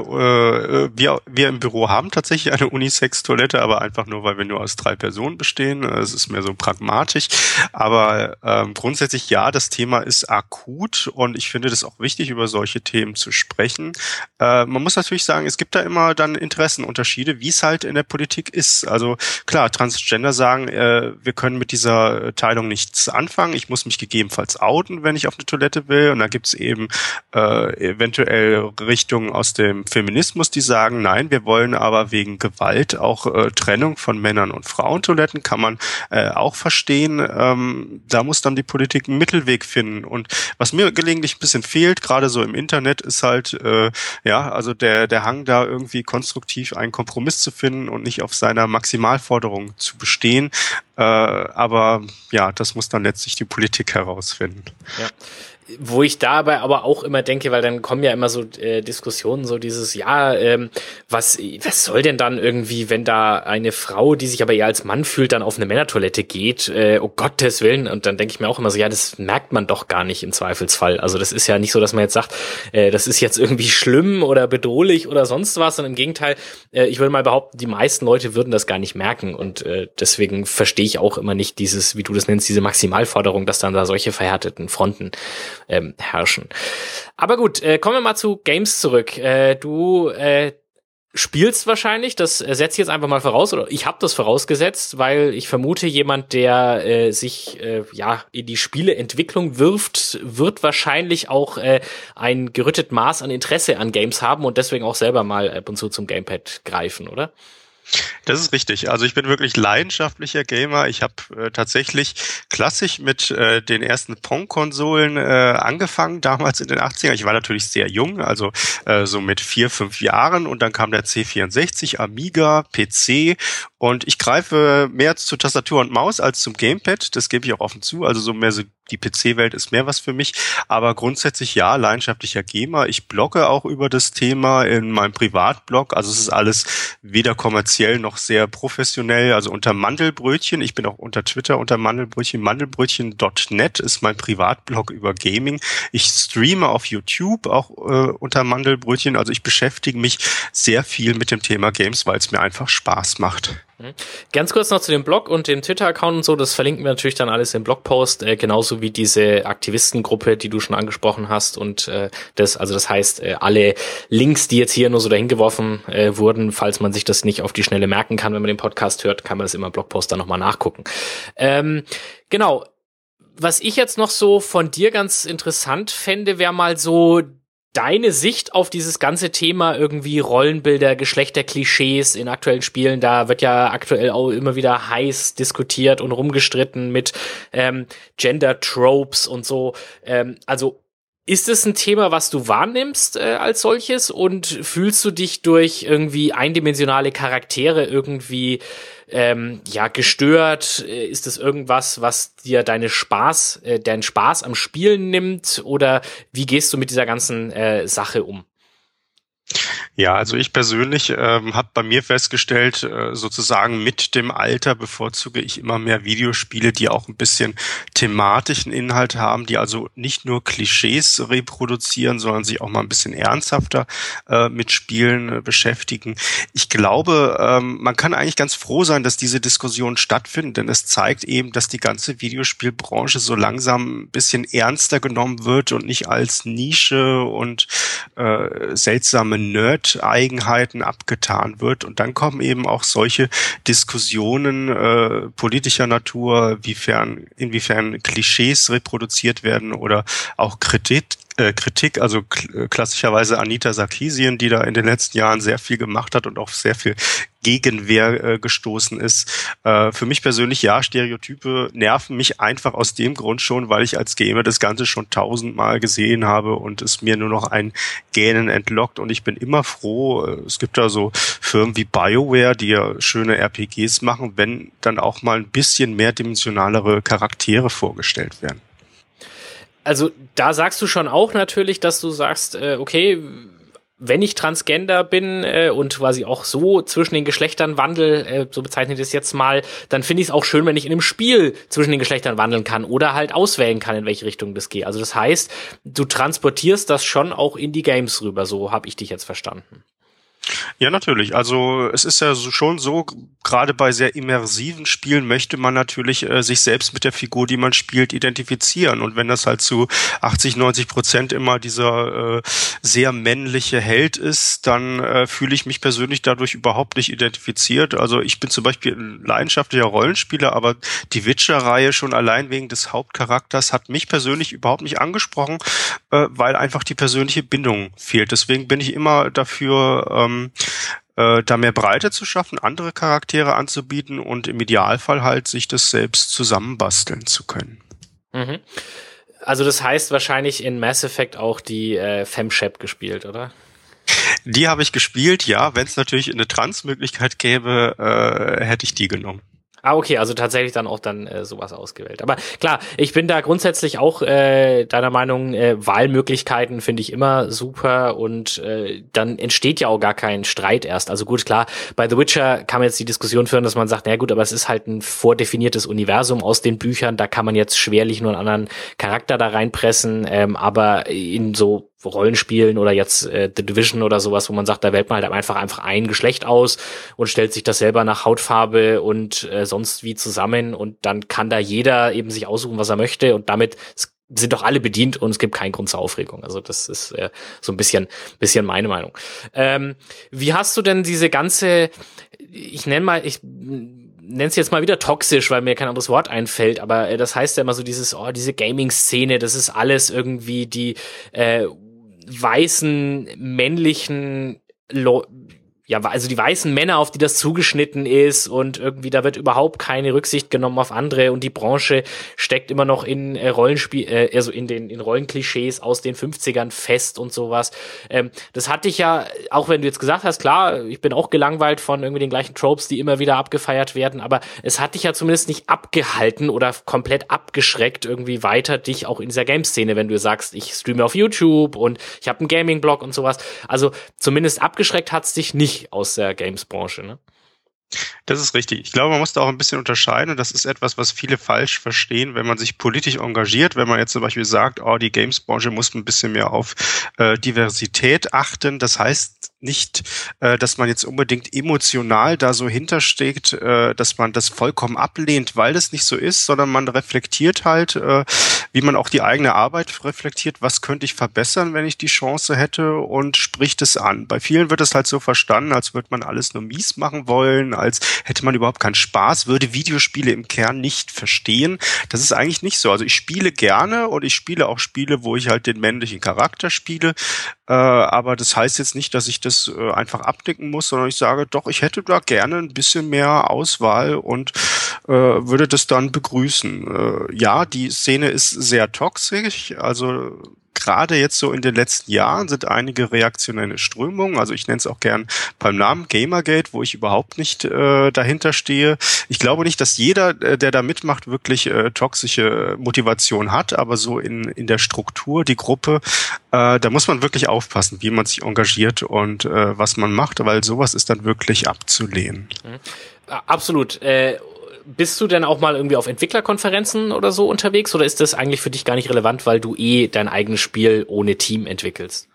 Wir, wir im Büro haben tatsächlich eine Unisex-Toilette, aber einfach nur, weil wir nur aus drei Personen bestehen. Es ist mehr so pragmatisch. Aber ähm, grundsätzlich ja, das Thema ist akut und ich finde das auch wichtig, über solche Themen zu sprechen. Äh, man muss natürlich sagen, es gibt da immer dann Interessenunterschiede, wie es halt in der Politik ist. Also klar, Transgender sagen, äh, wir können mit dieser Teilung nichts anfangen. Ich muss mich gegebenenfalls outen, wenn ich auf eine Toilette will. Und da gibt es eben äh, eventuell Richtungen aus dem Feminismus, die sagen, nein, wir wollen aber wegen Gewalt auch äh, Trennung von Männern- und Frauentoiletten, kann man äh, auch verstehen. Ähm, da muss dann die Politik einen Mittelweg finden. Und was mir gelegentlich ein bisschen fehlt, gerade so im Internet, ist halt, äh, ja, also der, der Hang da irgendwie konstruktiv einen Kompromiss zu finden und nicht auf seiner Maximalforderung zu bestehen. Äh, aber ja, das muss dann letztlich die Politik herausfinden. Ja. Wo ich dabei aber auch immer denke, weil dann kommen ja immer so äh, Diskussionen, so dieses, ja, ähm, was was soll denn dann irgendwie, wenn da eine Frau, die sich aber eher als Mann fühlt, dann auf eine Männertoilette geht, äh, oh Gottes Willen, und dann denke ich mir auch immer so, ja, das merkt man doch gar nicht im Zweifelsfall. Also das ist ja nicht so, dass man jetzt sagt, äh, das ist jetzt irgendwie schlimm oder bedrohlich oder sonst was, sondern im Gegenteil, äh, ich würde mal behaupten, die meisten Leute würden das gar nicht merken und äh, deswegen verstehe ich auch immer nicht dieses, wie du das nennst, diese Maximalforderung, dass dann da solche verhärteten Fronten Ähm, herrschen. Aber gut, äh, kommen wir mal zu Games zurück. Äh, du äh, spielst wahrscheinlich, das äh, setze ich jetzt einfach mal voraus, oder ich habe das vorausgesetzt, weil ich vermute, jemand, der äh, sich äh, ja in die Spieleentwicklung wirft, wird wahrscheinlich auch äh, ein gerüttet Maß an Interesse an Games haben und deswegen auch selber mal ab und zu zum Gamepad greifen, oder? Das ist richtig. Also ich bin wirklich leidenschaftlicher Gamer. Ich habe äh, tatsächlich klassisch mit äh, den ersten Pong-Konsolen äh, angefangen, damals in den achtzigern. Ich war natürlich sehr jung, also äh, so mit vier, fünf Jahren. Und dann kam der C vierundsechzig, Amiga, P C. Und ich greife mehr zu Tastatur und Maus als zum Gamepad. Das gebe ich auch offen zu. Also so mehr so die P C-Welt ist mehr was für mich. Aber grundsätzlich ja, leidenschaftlicher Gamer. Ich blogge auch über das Thema in meinem Privatblog. Also es ist alles weder kommerziell noch sehr professionell. Also unter Mandelbrötchen. Ich bin auch unter Twitter unter Mandelbrötchen. Mandelbrötchen Punkt net ist mein Privatblog über Gaming. Ich streame auf YouTube auch äh, unter Mandelbrötchen. Also ich beschäftige mich sehr viel mit dem Thema Games, weil es mir einfach Spaß macht. Ganz kurz noch zu dem Blog und dem Twitter-Account und so, das verlinken wir natürlich dann alles im Blogpost, äh, genauso wie diese Aktivistengruppe, die du schon angesprochen hast und äh, das, also das heißt, äh, alle Links, die jetzt hier nur so dahin geworfen äh, wurden, falls man sich das nicht auf die Schnelle merken kann, wenn man den Podcast hört, kann man das immer im Blogpost dann nochmal nachgucken. Ähm, genau, was ich jetzt noch so von dir ganz interessant fände, wäre mal so deine Sicht auf dieses ganze Thema irgendwie Rollenbilder, Geschlechterklischees in aktuellen Spielen. Da wird ja aktuell auch immer wieder heiß diskutiert und rumgestritten mit ähm, Gender-Tropes und so. Ähm, also ist es ein Thema, was du wahrnimmst äh, als solches und fühlst du dich durch irgendwie eindimensionale Charaktere irgendwie ähm, ja gestört? Ist es irgendwas, was dir deine Spaß, äh, deinen Spaß am Spielen nimmt oder wie gehst du mit dieser ganzen äh, Sache um? Ja, also ich persönlich ähm, habe bei mir festgestellt, äh, sozusagen mit dem Alter bevorzuge ich immer mehr Videospiele, die auch ein bisschen thematischen Inhalt haben, die also nicht nur Klischees reproduzieren, sondern sich auch mal ein bisschen ernsthafter äh, mit Spielen äh, beschäftigen. Ich glaube, ähm, man kann eigentlich ganz froh sein, dass diese Diskussionen stattfinden, denn es zeigt eben, dass die ganze Videospielbranche so langsam ein bisschen ernster genommen wird und nicht als Nische und äh, seltsame Nerd-Eigenheiten abgetan wird. Und dann kommen eben auch solche Diskussionen äh, politischer Natur, wiefern, inwiefern Klischees reproduziert werden oder auch Kritik, äh, Kritik, also k- klassischerweise Anita Sarkeesian, die da in den letzten Jahren sehr viel gemacht hat und auch sehr viel Gegenwehr äh, gestoßen ist. Äh, für mich persönlich, ja, Stereotype nerven mich einfach aus dem Grund schon, weil ich als Gamer das Ganze schon tausendmal gesehen habe und es mir nur noch ein Gähnen entlockt und ich bin immer froh, äh, es gibt da so Firmen wie BioWare, die ja schöne R P Gs machen, wenn dann auch mal ein bisschen mehrdimensionalere Charaktere vorgestellt werden. Also da sagst du schon auch natürlich, dass du sagst, äh, okay, wenn ich Transgender bin äh, und quasi auch so zwischen den Geschlechtern wandel, äh, so bezeichne ich das jetzt mal, dann finde ich es auch schön, wenn ich in einem Spiel zwischen den Geschlechtern wandeln kann oder halt auswählen kann, in welche Richtung das geht. Also das heißt, du transportierst das schon auch in die Games rüber, so habe ich dich jetzt verstanden. Ja, natürlich. Also es ist ja so, schon so, gerade bei sehr immersiven Spielen möchte man natürlich äh, sich selbst mit der Figur, die man spielt, identifizieren. Und wenn das halt zu achtzig, neunzig Prozent immer dieser äh, sehr männliche Held ist, dann äh, fühle ich mich persönlich dadurch überhaupt nicht identifiziert. Also ich bin zum Beispiel ein leidenschaftlicher Rollenspieler, aber die Witcher-Reihe schon allein wegen des Hauptcharakters hat mich persönlich überhaupt nicht angesprochen, äh, weil einfach die persönliche Bindung fehlt. Deswegen bin ich immer dafür, ähm, äh, da mehr Breite zu schaffen, andere Charaktere anzubieten und im Idealfall halt sich das selbst zusammenbasteln zu können. Mhm. Also das heißt wahrscheinlich in Mass Effect auch die äh, Femshep gespielt, oder? Die habe ich gespielt, ja. Wenn es natürlich eine Trans-Möglichkeit gäbe, äh, hätte ich die genommen. Ah, okay, also tatsächlich dann auch dann äh, sowas ausgewählt. Aber klar, ich bin da grundsätzlich auch äh, deiner Meinung, äh, Wahlmöglichkeiten finde ich immer super und äh, dann entsteht ja auch gar kein Streit erst. Also gut, klar, bei The Witcher kann man jetzt die Diskussion führen, dass man sagt, na gut, aber es ist halt ein vordefiniertes Universum aus den Büchern, da kann man jetzt schwerlich nur einen anderen Charakter da reinpressen, ähm, aber in so Rollenspielen oder jetzt äh, The Division oder sowas, wo man sagt, da wählt man halt einfach einfach ein Geschlecht aus und stellt sich das selber nach Hautfarbe und äh, sonst wie zusammen und dann kann da jeder eben sich aussuchen, was er möchte und damit sind doch alle bedient und es gibt keinen Grund zur Aufregung. Also das ist äh, so ein bisschen bisschen meine Meinung. Ähm, wie hast du denn diese ganze, ich nenne mal, ich nenn's jetzt mal wieder toxisch, weil mir kein anderes Wort einfällt, aber äh, das heißt ja immer so dieses, oh, diese Gaming-Szene, das ist alles irgendwie die äh, weißen, männlichen Lo- ja, also die weißen Männer, auf die das zugeschnitten ist und irgendwie da wird überhaupt keine Rücksicht genommen auf andere und die Branche steckt immer noch in äh, Rollenspiel, äh, also in den in Rollenklischees aus den fünfzigern fest und sowas. Ähm, das hatte ich ja, auch wenn du jetzt gesagt hast, klar, ich bin auch gelangweilt von irgendwie den gleichen Tropes, die immer wieder abgefeiert werden, aber es hat dich ja zumindest nicht abgehalten oder komplett abgeschreckt irgendwie weiter dich auch in dieser Game-Szene, wenn du sagst, ich streame auf YouTube und ich habe einen Gaming-Blog und sowas. Also zumindest abgeschreckt hat's dich nicht aus der Games-Branche, ne? Das ist richtig. Ich glaube, man muss da auch ein bisschen unterscheiden und das ist etwas, was viele falsch verstehen, wenn man sich politisch engagiert, wenn man jetzt zum Beispiel sagt, oh, die Games-Branche muss ein bisschen mehr auf äh, Diversität achten. Das heißt nicht, äh, dass man jetzt unbedingt emotional da so hintersteckt, äh, dass man das vollkommen ablehnt, weil das nicht so ist, sondern man reflektiert halt, äh, wie man auch die eigene Arbeit reflektiert, was könnte ich verbessern, wenn ich die Chance hätte und spricht es an. Bei vielen wird es halt so verstanden, als würde man alles nur mies machen wollen, als hätte man überhaupt keinen Spaß, würde Videospiele im Kern nicht verstehen. Das ist eigentlich nicht so. Also ich spiele gerne und ich spiele auch Spiele, wo ich halt den männlichen Charakter spiele, äh, aber das heißt jetzt nicht, dass ich das äh, einfach abdecken muss, sondern ich sage, doch, ich hätte da gerne ein bisschen mehr Auswahl und äh, würde das dann begrüßen. Äh, ja, die Szene ist sehr toxisch, also gerade jetzt so in den letzten Jahren sind einige reaktionäre Strömungen, also ich nenne es auch gern beim Namen Gamergate, wo ich überhaupt nicht äh, dahinter stehe. Ich glaube nicht, dass jeder, äh, der da mitmacht, wirklich äh, toxische Motivation hat, aber so in in der Struktur, die Gruppe, äh, da muss man wirklich aufpassen, wie man sich engagiert und äh, was man macht, weil sowas ist dann wirklich abzulehnen. Mhm. Absolut. Äh Bist du denn auch mal irgendwie auf Entwicklerkonferenzen oder so unterwegs oder ist das eigentlich für dich gar nicht relevant, weil du eh dein eigenes Spiel ohne Team entwickelst?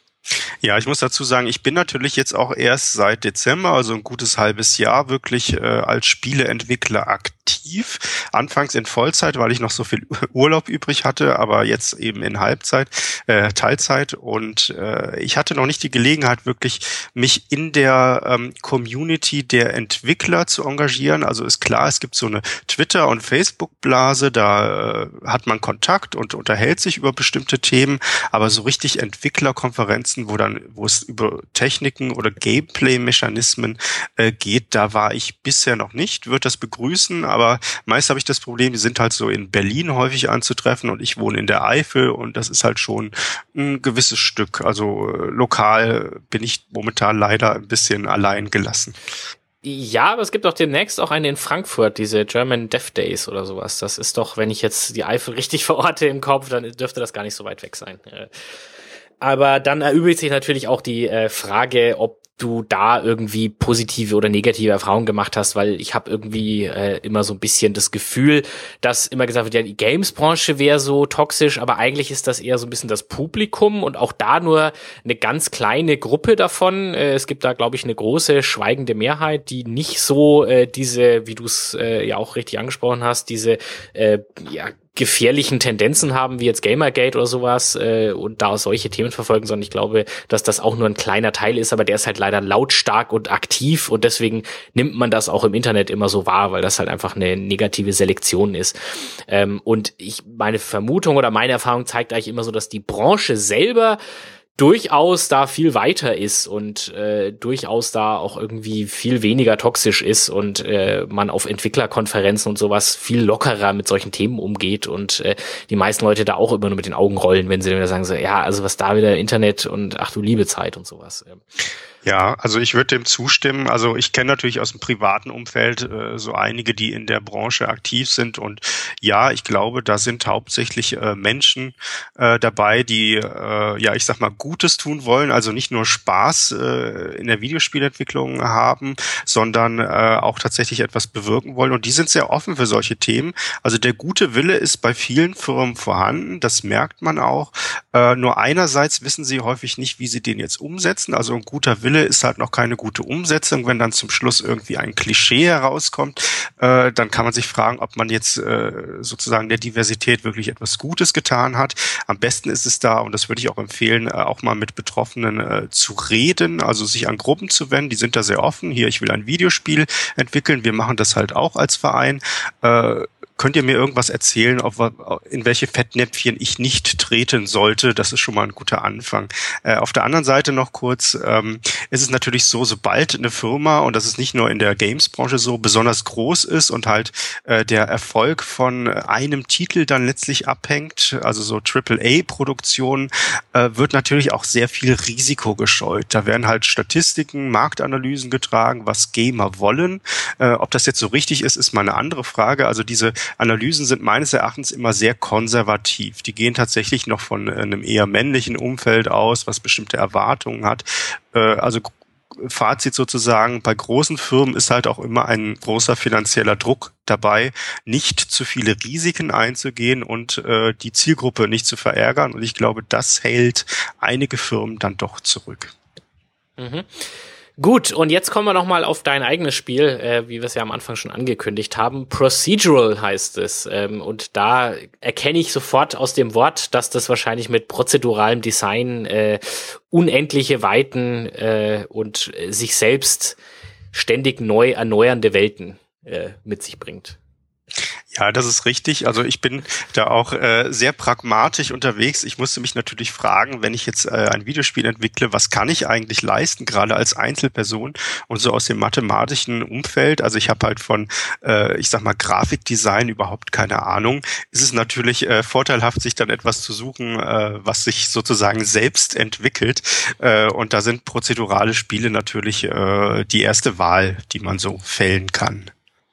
Ja, ich muss dazu sagen, ich bin natürlich jetzt auch erst seit Dezember, also ein gutes halbes Jahr, wirklich äh, als Spieleentwickler aktiv. Anfangs in Vollzeit, weil ich noch so viel Urlaub übrig hatte, aber jetzt eben in Halbzeit, äh, Teilzeit. Und äh, ich hatte noch nicht die Gelegenheit, wirklich mich in der ähm, Community der Entwickler zu engagieren. Also ist klar, es gibt so eine Twitter- und Facebook-Blase, da äh, hat man Kontakt und unterhält sich über bestimmte Themen, aber so richtig Entwicklerkonferenzen, wo dann, wo es über Techniken oder Gameplay-Mechanismen äh, geht, da war ich bisher noch nicht, würde das begrüßen, aber meist habe ich das Problem, die sind halt so in Berlin häufig anzutreffen und ich wohne in der Eifel und das ist halt schon ein gewisses Stück. Also äh, lokal bin ich momentan leider ein bisschen allein gelassen. Ja, aber es gibt auch demnächst auch eine in Frankfurt, diese German Dev Days oder sowas. Das ist doch, wenn ich jetzt die Eifel richtig verorte im Kopf, dann dürfte das gar nicht so weit weg sein. aber dann erübrigt sich natürlich auch die äh, Frage, ob du da irgendwie positive oder negative Erfahrungen gemacht hast, weil ich habe irgendwie äh, immer so ein bisschen das Gefühl, dass immer gesagt wird, ja, die Games-Branche wäre so toxisch, aber eigentlich ist das eher so ein bisschen das Publikum und auch da nur eine ganz kleine Gruppe davon. Äh, es gibt da, glaube ich, eine große schweigende Mehrheit, die nicht so äh, diese, wie du es äh, ja auch richtig angesprochen hast, diese äh, ja gefährlichen Tendenzen haben, wie jetzt Gamergate oder sowas, äh, und da solche Themen verfolgen, sondern ich glaube, dass das auch nur ein kleiner Teil ist, aber der ist halt leider lautstark und aktiv und deswegen nimmt man das auch im Internet immer so wahr, weil das halt einfach eine negative Selektion ist. Ähm, und ich, meine Vermutung oder meine Erfahrung zeigt eigentlich immer so, dass die Branche selber durchaus da viel weiter ist und äh, durchaus da auch irgendwie viel weniger toxisch ist und äh, man auf Entwicklerkonferenzen und sowas viel lockerer mit solchen Themen umgeht und äh, die meisten Leute da auch immer nur mit den Augen rollen, wenn sie dann wieder sagen so, ja, also was da wieder Internet und ach du liebe Zeit und sowas. Ja, also ich würde dem zustimmen. Also ich kenne natürlich aus dem privaten Umfeld äh, so einige, die in der Branche aktiv sind und ja, ich glaube, da sind hauptsächlich äh, Menschen äh, dabei, die, äh, ja, ich sag mal, Gutes tun wollen, also nicht nur Spaß äh, in der Videospielentwicklung haben, sondern äh, auch tatsächlich etwas bewirken wollen und die sind sehr offen für solche Themen. Also der gute Wille ist bei vielen Firmen vorhanden, das merkt man auch. Äh, nur einerseits wissen sie häufig nicht, wie sie den jetzt umsetzen, also ein guter Wille ist halt noch keine gute Umsetzung. Wenn dann zum Schluss irgendwie ein Klischee herauskommt, äh, dann kann man sich fragen, ob man jetzt äh, sozusagen der Diversität wirklich etwas Gutes getan hat. Am besten ist es da, und das würde ich auch empfehlen, äh, auch mal mit Betroffenen äh, zu reden, also sich an Gruppen zu wenden. Die sind da sehr offen. Hier, ich will ein Videospiel entwickeln. Wir machen das halt auch als Verein. Äh, Könnt ihr mir irgendwas erzählen, ob, in welche Fettnäpfchen ich nicht treten sollte? Das ist schon mal ein guter Anfang. Äh, auf der anderen Seite noch kurz, ähm, ist es natürlich so, sobald eine Firma, und das ist nicht nur in der Games-Branche so, besonders groß ist und halt äh, der Erfolg von einem Titel dann letztlich abhängt, also so Triple A Produktionen, äh, wird natürlich auch sehr viel Risiko gescheut. Da werden halt Statistiken, Marktanalysen getragen, was Gamer wollen. Äh, ob das jetzt so richtig ist, ist mal eine andere Frage. Also diese Analysen sind meines Erachtens immer sehr konservativ. Die gehen tatsächlich noch von einem eher männlichen Umfeld aus, was bestimmte Erwartungen hat. Also Fazit sozusagen, bei großen Firmen ist halt auch immer ein großer finanzieller Druck dabei, nicht zu viele Risiken einzugehen und äh, die Zielgruppe nicht zu verärgern. Und ich glaube, das hält einige Firmen dann doch zurück. Mhm. Gut, und jetzt kommen wir noch mal auf dein eigenes Spiel, äh, wie wir es ja am Anfang schon angekündigt haben. Procedural heißt es. Ähm, und da erkenne ich sofort aus dem Wort, dass das wahrscheinlich mit prozeduralem Design äh, unendliche Weiten äh, und äh, sich selbst ständig neu erneuernde Welten äh, mit sich bringt. Ja, das ist richtig. Also ich bin da auch äh, sehr pragmatisch unterwegs. Ich musste mich natürlich fragen, wenn ich jetzt äh, ein Videospiel entwickle, was kann ich eigentlich leisten, gerade als Einzelperson und so aus dem mathematischen Umfeld. Also ich habe halt von, äh, ich sag mal, Grafikdesign überhaupt keine Ahnung. Es ist natürlich äh, vorteilhaft, sich dann etwas zu suchen, äh, was sich sozusagen selbst entwickelt. Äh, und da sind prozedurale Spiele natürlich äh, die erste Wahl, die man so fällen kann.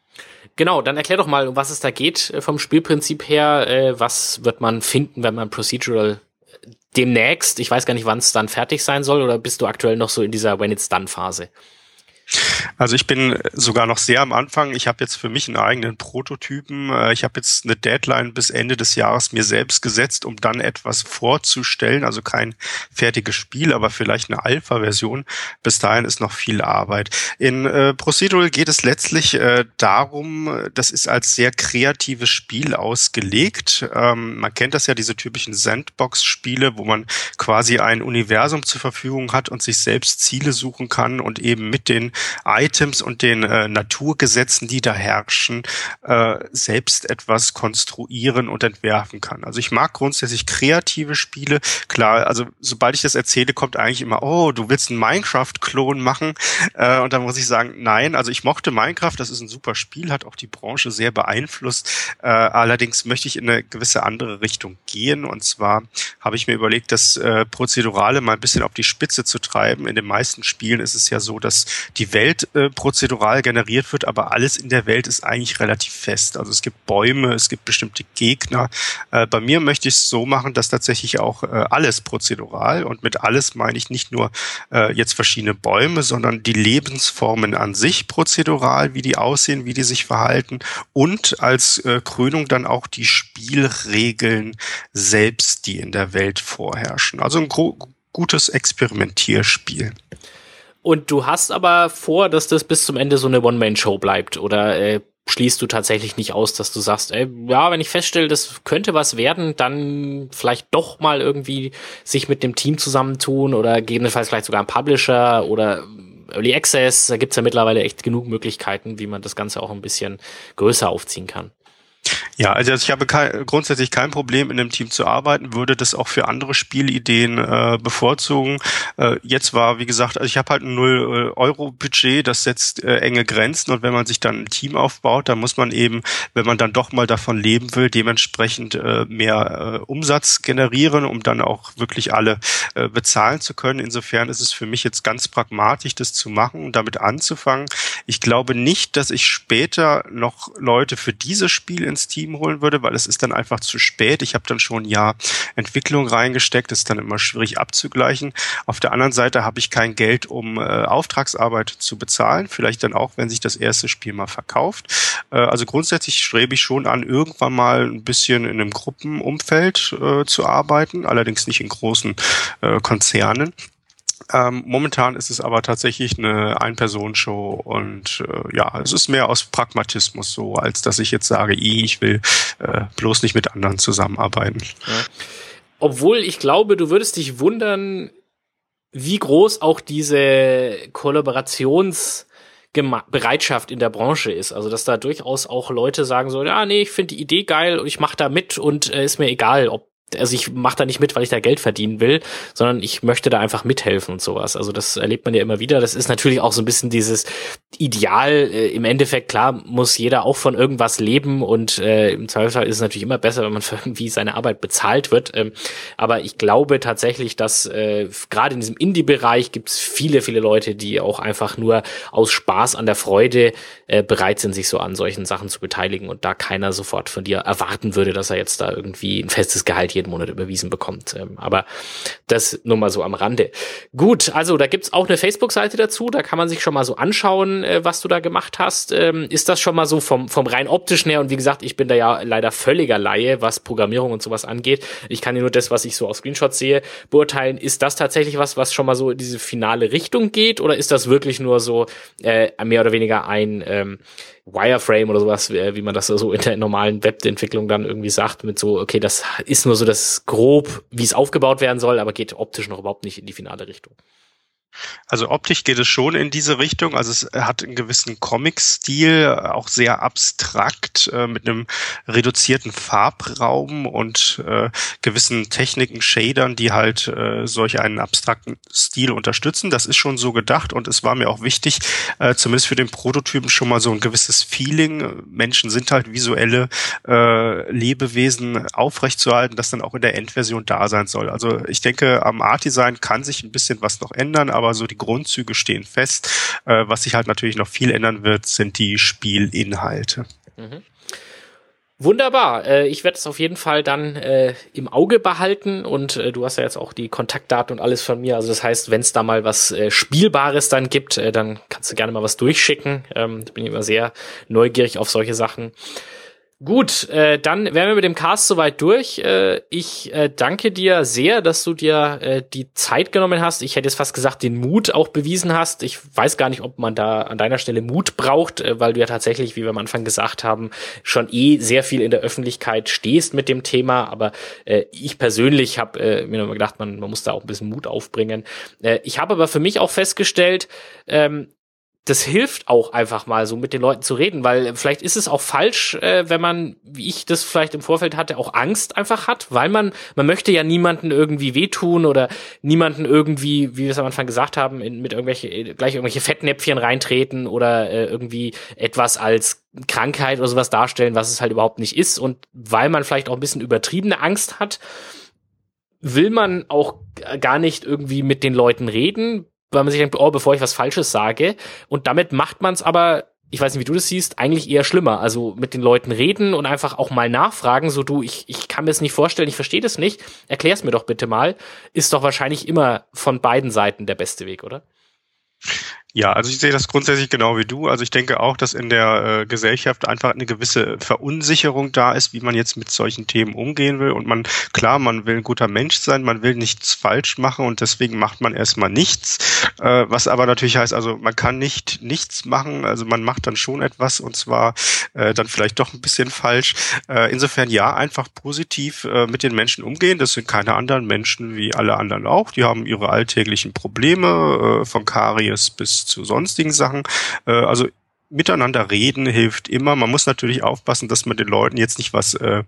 Genau, dann erklär doch mal, um was es da geht vom Spielprinzip her. Äh, was wird man finden, wenn man Procedural demnächst, ich weiß gar nicht, wann es dann fertig sein soll, oder bist du aktuell noch so in dieser When-It's-Done-Phase? Also ich bin sogar noch sehr am Anfang. Ich habe jetzt für mich einen eigenen Prototypen. Ich habe jetzt eine Deadline bis Ende des Jahres mir selbst gesetzt, um dann etwas vorzustellen. Also kein fertiges Spiel, aber vielleicht eine Alpha-Version. Bis dahin ist noch viel Arbeit. In äh, Procedural geht es letztlich äh, darum, das ist als sehr kreatives Spiel ausgelegt. Ähm, man kennt das ja, diese typischen Sandbox-Spiele, wo man quasi ein Universum zur Verfügung hat und sich selbst Ziele suchen kann und eben mit den Items und den äh, Naturgesetzen, die da herrschen, äh, selbst etwas konstruieren und entwerfen kann. Also ich mag grundsätzlich kreative Spiele. Klar, also sobald ich das erzähle, kommt eigentlich immer, oh, du willst einen Minecraft-Klon machen. Äh, und dann muss ich sagen, nein, also ich mochte Minecraft, das ist ein super Spiel, hat auch die Branche sehr beeinflusst. Äh, allerdings möchte ich in eine gewisse andere Richtung gehen. Und zwar habe ich mir überlegt, das äh, Prozedurale mal ein bisschen auf die Spitze zu treiben. In den meisten Spielen ist es ja so, dass die Welt äh, äh, prozedural generiert wird, aber alles in der Welt ist eigentlich relativ fest. Also es gibt Bäume, es gibt bestimmte Gegner. Äh, bei mir möchte ich es so machen, dass tatsächlich auch äh, alles prozedural, und mit alles meine ich nicht nur äh, jetzt verschiedene Bäume, sondern die Lebensformen an sich prozedural, wie die aussehen, wie die sich verhalten, und als äh, Krönung dann auch die Spielregeln selbst, die in der Welt vorherrschen. Also ein gro- gutes Experimentierspiel. Und du hast aber vor, dass das bis zum Ende so eine One-Man-Show bleibt, oder äh, schließt du tatsächlich nicht aus, dass du sagst, ey, ja, wenn ich feststelle, das könnte was werden, dann vielleicht doch mal irgendwie sich mit dem Team zusammentun oder gegebenenfalls vielleicht sogar ein Publisher oder Early Access. Da gibt's ja mittlerweile echt genug Möglichkeiten, wie man das Ganze auch ein bisschen größer aufziehen kann. Ja, also ich habe kein, grundsätzlich kein Problem, in einem Team zu arbeiten, würde das auch für andere Spielideen äh, bevorzugen. Äh, jetzt war, wie gesagt, also ich habe halt ein null Euro Budget, das setzt äh, enge Grenzen, und wenn man sich dann ein Team aufbaut, dann muss man eben, wenn man dann doch mal davon leben will, dementsprechend äh, mehr äh, Umsatz generieren, um dann auch wirklich alle äh, bezahlen zu können. Insofern ist es für mich jetzt ganz pragmatisch, das zu machen und damit anzufangen. Ich glaube nicht, dass ich später noch Leute für dieses Spiel ins Team holen würde, weil es ist dann einfach zu spät. Ich habe dann schon ein Jahr Entwicklung reingesteckt, das ist dann immer schwierig abzugleichen. Auf der anderen Seite habe ich kein Geld, um äh, Auftragsarbeit zu bezahlen, vielleicht dann auch, wenn sich das erste Spiel mal verkauft. Äh, also grundsätzlich strebe ich schon an, irgendwann mal ein bisschen in einem Gruppenumfeld äh, zu arbeiten, allerdings nicht in großen äh, Konzernen. Ähm, momentan ist es aber tatsächlich eine Ein-Personen-Show, und äh, ja, es ist mehr aus Pragmatismus so, als dass ich jetzt sage, ich will äh, bloß nicht mit anderen zusammenarbeiten. Ja. Obwohl ich glaube, du würdest dich wundern, wie groß auch diese Kollaborationsbereitschaft in der Branche ist. Also, dass da durchaus auch Leute sagen so, ja, nee, ich finde die Idee geil und ich mache da mit und äh, ist mir egal, ob also ich mache da nicht mit, weil ich da Geld verdienen will, sondern ich möchte da einfach mithelfen und sowas. Also das erlebt man ja immer wieder. Das ist natürlich auch so ein bisschen dieses Ideal. Äh, im Endeffekt, klar, muss jeder auch von irgendwas leben, und äh, im Zweifelsfall ist es natürlich immer besser, wenn man für irgendwie seine Arbeit bezahlt wird. Ähm, aber ich glaube tatsächlich, dass äh, gerade in diesem Indie-Bereich gibt es viele, viele Leute, die auch einfach nur aus Spaß an der Freude äh, bereit sind, sich so an solchen Sachen zu beteiligen, und da keiner sofort von dir erwarten würde, dass er jetzt da irgendwie ein festes Gehalt jeden Monat überwiesen bekommt. Aber das nur mal so am Rande. Gut, also da gibt's auch eine Facebook-Seite dazu, da kann man sich schon mal so anschauen, was du da gemacht hast. Ist das schon mal so vom, vom rein optischen her? Und wie gesagt, ich bin da ja leider völliger Laie, was Programmierung und sowas angeht. Ich kann ja nur das, was ich so aus Screenshots sehe, beurteilen. Ist das tatsächlich was, was schon mal so in diese finale Richtung geht? Oder ist das wirklich nur so äh, mehr oder weniger ein ähm, Wireframe oder sowas, wie man das so in der normalen Webentwicklung dann irgendwie sagt, mit so, okay, das ist nur so das grob, wie es aufgebaut werden soll, aber geht optisch noch überhaupt nicht in die finale Richtung. Also optisch geht es schon in diese Richtung. Also es hat einen gewissen Comic-Stil, auch sehr abstrakt, äh, mit einem reduzierten Farbraum und äh, gewissen Techniken, Shadern, die halt äh, solch einen abstrakten Stil unterstützen. Das ist schon so gedacht, und es war mir auch wichtig, äh, zumindest für den Prototypen schon mal so ein gewisses Feeling. Menschen sind halt visuelle äh, Lebewesen, aufrechtzuerhalten, das dann auch in der Endversion da sein soll. Also ich denke, am Art-Design kann sich ein bisschen was noch ändern, aber so die Grundzüge stehen fest. Äh, was sich halt natürlich noch viel ändern wird, sind die Spielinhalte. Mhm. Wunderbar. Äh, ich werde es auf jeden Fall dann äh, im Auge behalten, und äh, du hast ja jetzt auch die Kontaktdaten und alles von mir. Also das heißt, wenn es da mal was äh, Spielbares dann gibt, äh, dann kannst du gerne mal was durchschicken. Ähm, ich bin immer sehr neugierig auf solche Sachen. Gut, äh, dann wären wir mit dem Cast soweit durch. Äh, ich äh, danke dir sehr, dass du dir äh, die Zeit genommen hast. Ich hätte jetzt fast gesagt, den Mut auch bewiesen hast. Ich weiß gar nicht, ob man da an deiner Stelle Mut braucht, äh, weil du ja tatsächlich, wie wir am Anfang gesagt haben, schon eh sehr viel in der Öffentlichkeit stehst mit dem Thema. Aber äh, ich persönlich habe äh, mir noch mal gedacht, man, man muss da auch ein bisschen Mut aufbringen. Äh, ich habe aber für mich auch festgestellt, ähm, das hilft auch einfach mal so mit den Leuten zu reden, weil vielleicht ist es auch falsch, äh, wenn man, wie ich das vielleicht im Vorfeld hatte, auch Angst einfach hat, weil man, man möchte ja niemanden irgendwie wehtun oder niemanden irgendwie, wie wir es am Anfang gesagt haben, in, mit irgendwelche, gleich irgendwelche Fettnäpfchen reintreten oder äh, irgendwie etwas als Krankheit oder sowas darstellen, was es halt überhaupt nicht ist. Und weil man vielleicht auch ein bisschen übertriebene Angst hat, will man auch gar nicht irgendwie mit den Leuten reden, weil man sich denkt, oh, bevor ich was Falsches sage. Und damit macht man es aber, ich weiß nicht, wie du das siehst, eigentlich eher schlimmer. Also mit den Leuten reden und einfach auch mal nachfragen, so du, ich, ich kann mir das nicht vorstellen, ich verstehe das nicht, erklär's mir doch bitte mal, ist doch wahrscheinlich immer von beiden Seiten der beste Weg, oder? Ja, also ich sehe das grundsätzlich genau wie du. Also ich denke auch, dass in der äh, Gesellschaft einfach eine gewisse Verunsicherung da ist, wie man jetzt mit solchen Themen umgehen will. Und man, klar, man will ein guter Mensch sein, man will nichts falsch machen und deswegen macht man erstmal nichts. Äh, was aber natürlich heißt, also man kann nicht nichts machen, also man macht dann schon etwas und zwar äh, dann vielleicht doch ein bisschen falsch. Äh, insofern ja, einfach positiv äh, mit den Menschen umgehen. Das sind keine anderen Menschen wie alle anderen auch. Die haben ihre alltäglichen Probleme, äh, von Karies bis zu sonstigen Sachen. Äh, also miteinander reden hilft immer. Man muss natürlich aufpassen, dass man den Leuten jetzt nicht was äh,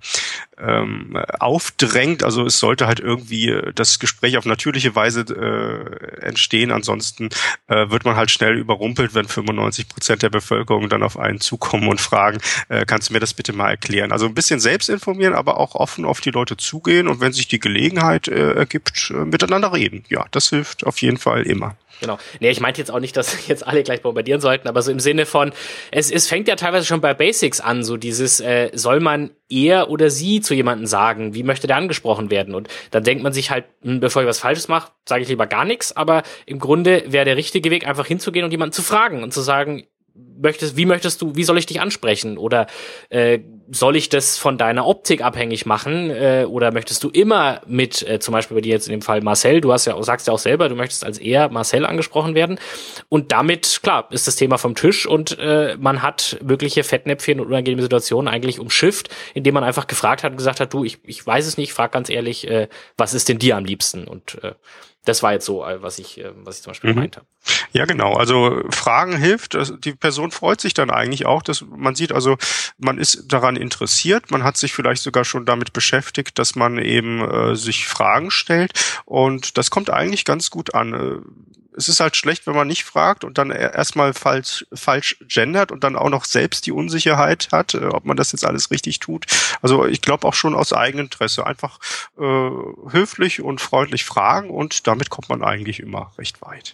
ähm, aufdrängt. Also es sollte halt irgendwie das Gespräch auf natürliche Weise äh, entstehen. Ansonsten äh, wird man halt schnell überrumpelt, wenn fünfundneunzig Prozent der Bevölkerung dann auf einen zukommen und fragen, äh, kannst du mir das bitte mal erklären? Also ein bisschen selbst informieren, aber auch offen auf die Leute zugehen und wenn sich die Gelegenheit äh, ergibt, äh, miteinander reden. Ja, das hilft auf jeden Fall immer. Genau. Nee, ich meinte jetzt auch nicht, dass jetzt alle gleich bombardieren sollten, aber so im Sinne von, es, es fängt ja teilweise schon bei Basics an, so dieses, äh, soll man er oder sie zu jemandem sagen, wie möchte der angesprochen werden? Und dann denkt man sich halt, hm, bevor ich was Falsches mache, sage ich lieber gar nichts, aber im Grunde wäre der richtige Weg, einfach hinzugehen und jemanden zu fragen und zu sagen, möchtest, wie möchtest du, wie soll ich dich ansprechen? Oder äh, soll ich das von deiner Optik abhängig machen? Äh, oder möchtest du immer mit, äh, zum Beispiel bei dir jetzt in dem Fall Marcel, du hast ja, sagst ja auch selber, du möchtest als er Marcel angesprochen werden. Und damit, klar, ist das Thema vom Tisch und äh, man hat wirkliche Fettnäpfchen und unangenehme Situationen eigentlich umschifft, indem man einfach gefragt hat und gesagt hat, du, ich, ich weiß es nicht, frag ganz ehrlich, äh, was ist denn dir am liebsten? Und äh, das war jetzt so, was ich, was ich zum Beispiel mhm. gemeint habe. Ja, genau. Also Fragen hilft. Die Person freut sich dann eigentlich auch, dass man sieht, also man ist daran interessiert. Man hat sich vielleicht sogar schon damit beschäftigt, dass man eben äh, sich Fragen stellt. Und das kommt eigentlich ganz gut an. Es ist halt schlecht, wenn man nicht fragt und dann erstmal falsch, falsch gendert und dann auch noch selbst die Unsicherheit hat, ob man das jetzt alles richtig tut. Also ich glaube auch schon aus eigenem Interesse. Einfach äh, höflich und freundlich fragen und damit kommt man eigentlich immer recht weit.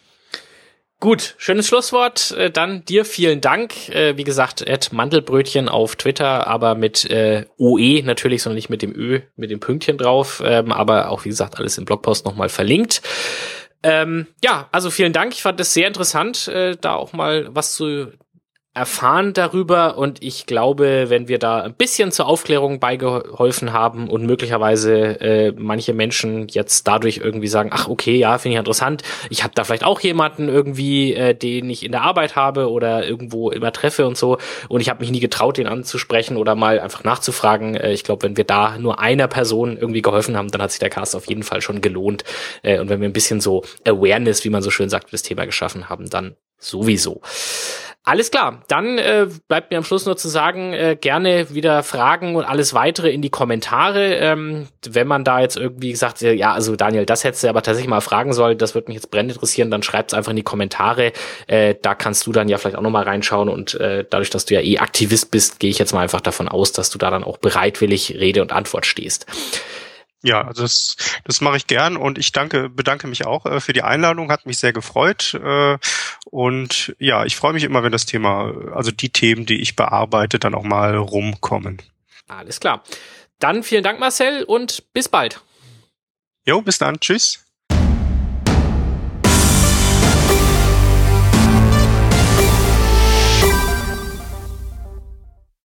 Gut, schönes Schlusswort. Dann dir vielen Dank. Wie gesagt, at Mandelbrötchen auf Twitter, aber mit äh, O E natürlich, sondern nicht mit dem Ö, mit dem Pünktchen drauf. Ähm, aber auch, wie gesagt, alles im Blogpost nochmal verlinkt. Ähm, ja, also vielen Dank. Ich fand es sehr interessant, äh, da auch mal was zu erfahren darüber. Und ich glaube, wenn wir da ein bisschen zur Aufklärung beigeholfen haben und möglicherweise äh, manche Menschen jetzt dadurch irgendwie sagen, ach okay, ja, finde ich interessant. Ich habe da vielleicht auch jemanden irgendwie, äh, den ich in der Arbeit habe oder irgendwo immer treffe und so. Und ich habe mich nie getraut, den anzusprechen oder mal einfach nachzufragen. Äh, ich glaube, wenn wir da nur einer Person irgendwie geholfen haben, dann hat sich der Cast auf jeden Fall schon gelohnt. Äh, und wenn wir ein bisschen so Awareness, wie man so schön sagt, für das Thema geschaffen haben, dann sowieso. Alles klar, dann äh, bleibt mir am Schluss nur zu sagen, äh, gerne wieder Fragen und alles weitere in die Kommentare. Ähm, wenn man da jetzt irgendwie sagt, ja, also Daniel, das hättest du aber tatsächlich mal fragen sollen, das würde mich jetzt brennend interessieren, dann schreibt's einfach in die Kommentare. Äh, da kannst du dann ja vielleicht auch nochmal reinschauen und äh, dadurch, dass du ja eh Aktivist bist, gehe ich jetzt mal einfach davon aus, dass du da dann auch bereitwillig Rede und Antwort stehst. Ja, also das, das mache ich gern und ich danke, bedanke mich auch äh, für die Einladung, hat mich sehr gefreut äh, und ja, ich freue mich immer, wenn das Thema, also die Themen, die ich bearbeite, dann auch mal rumkommen. Alles klar. Dann vielen Dank, Marcel, und bis bald. Jo, bis dann. Tschüss.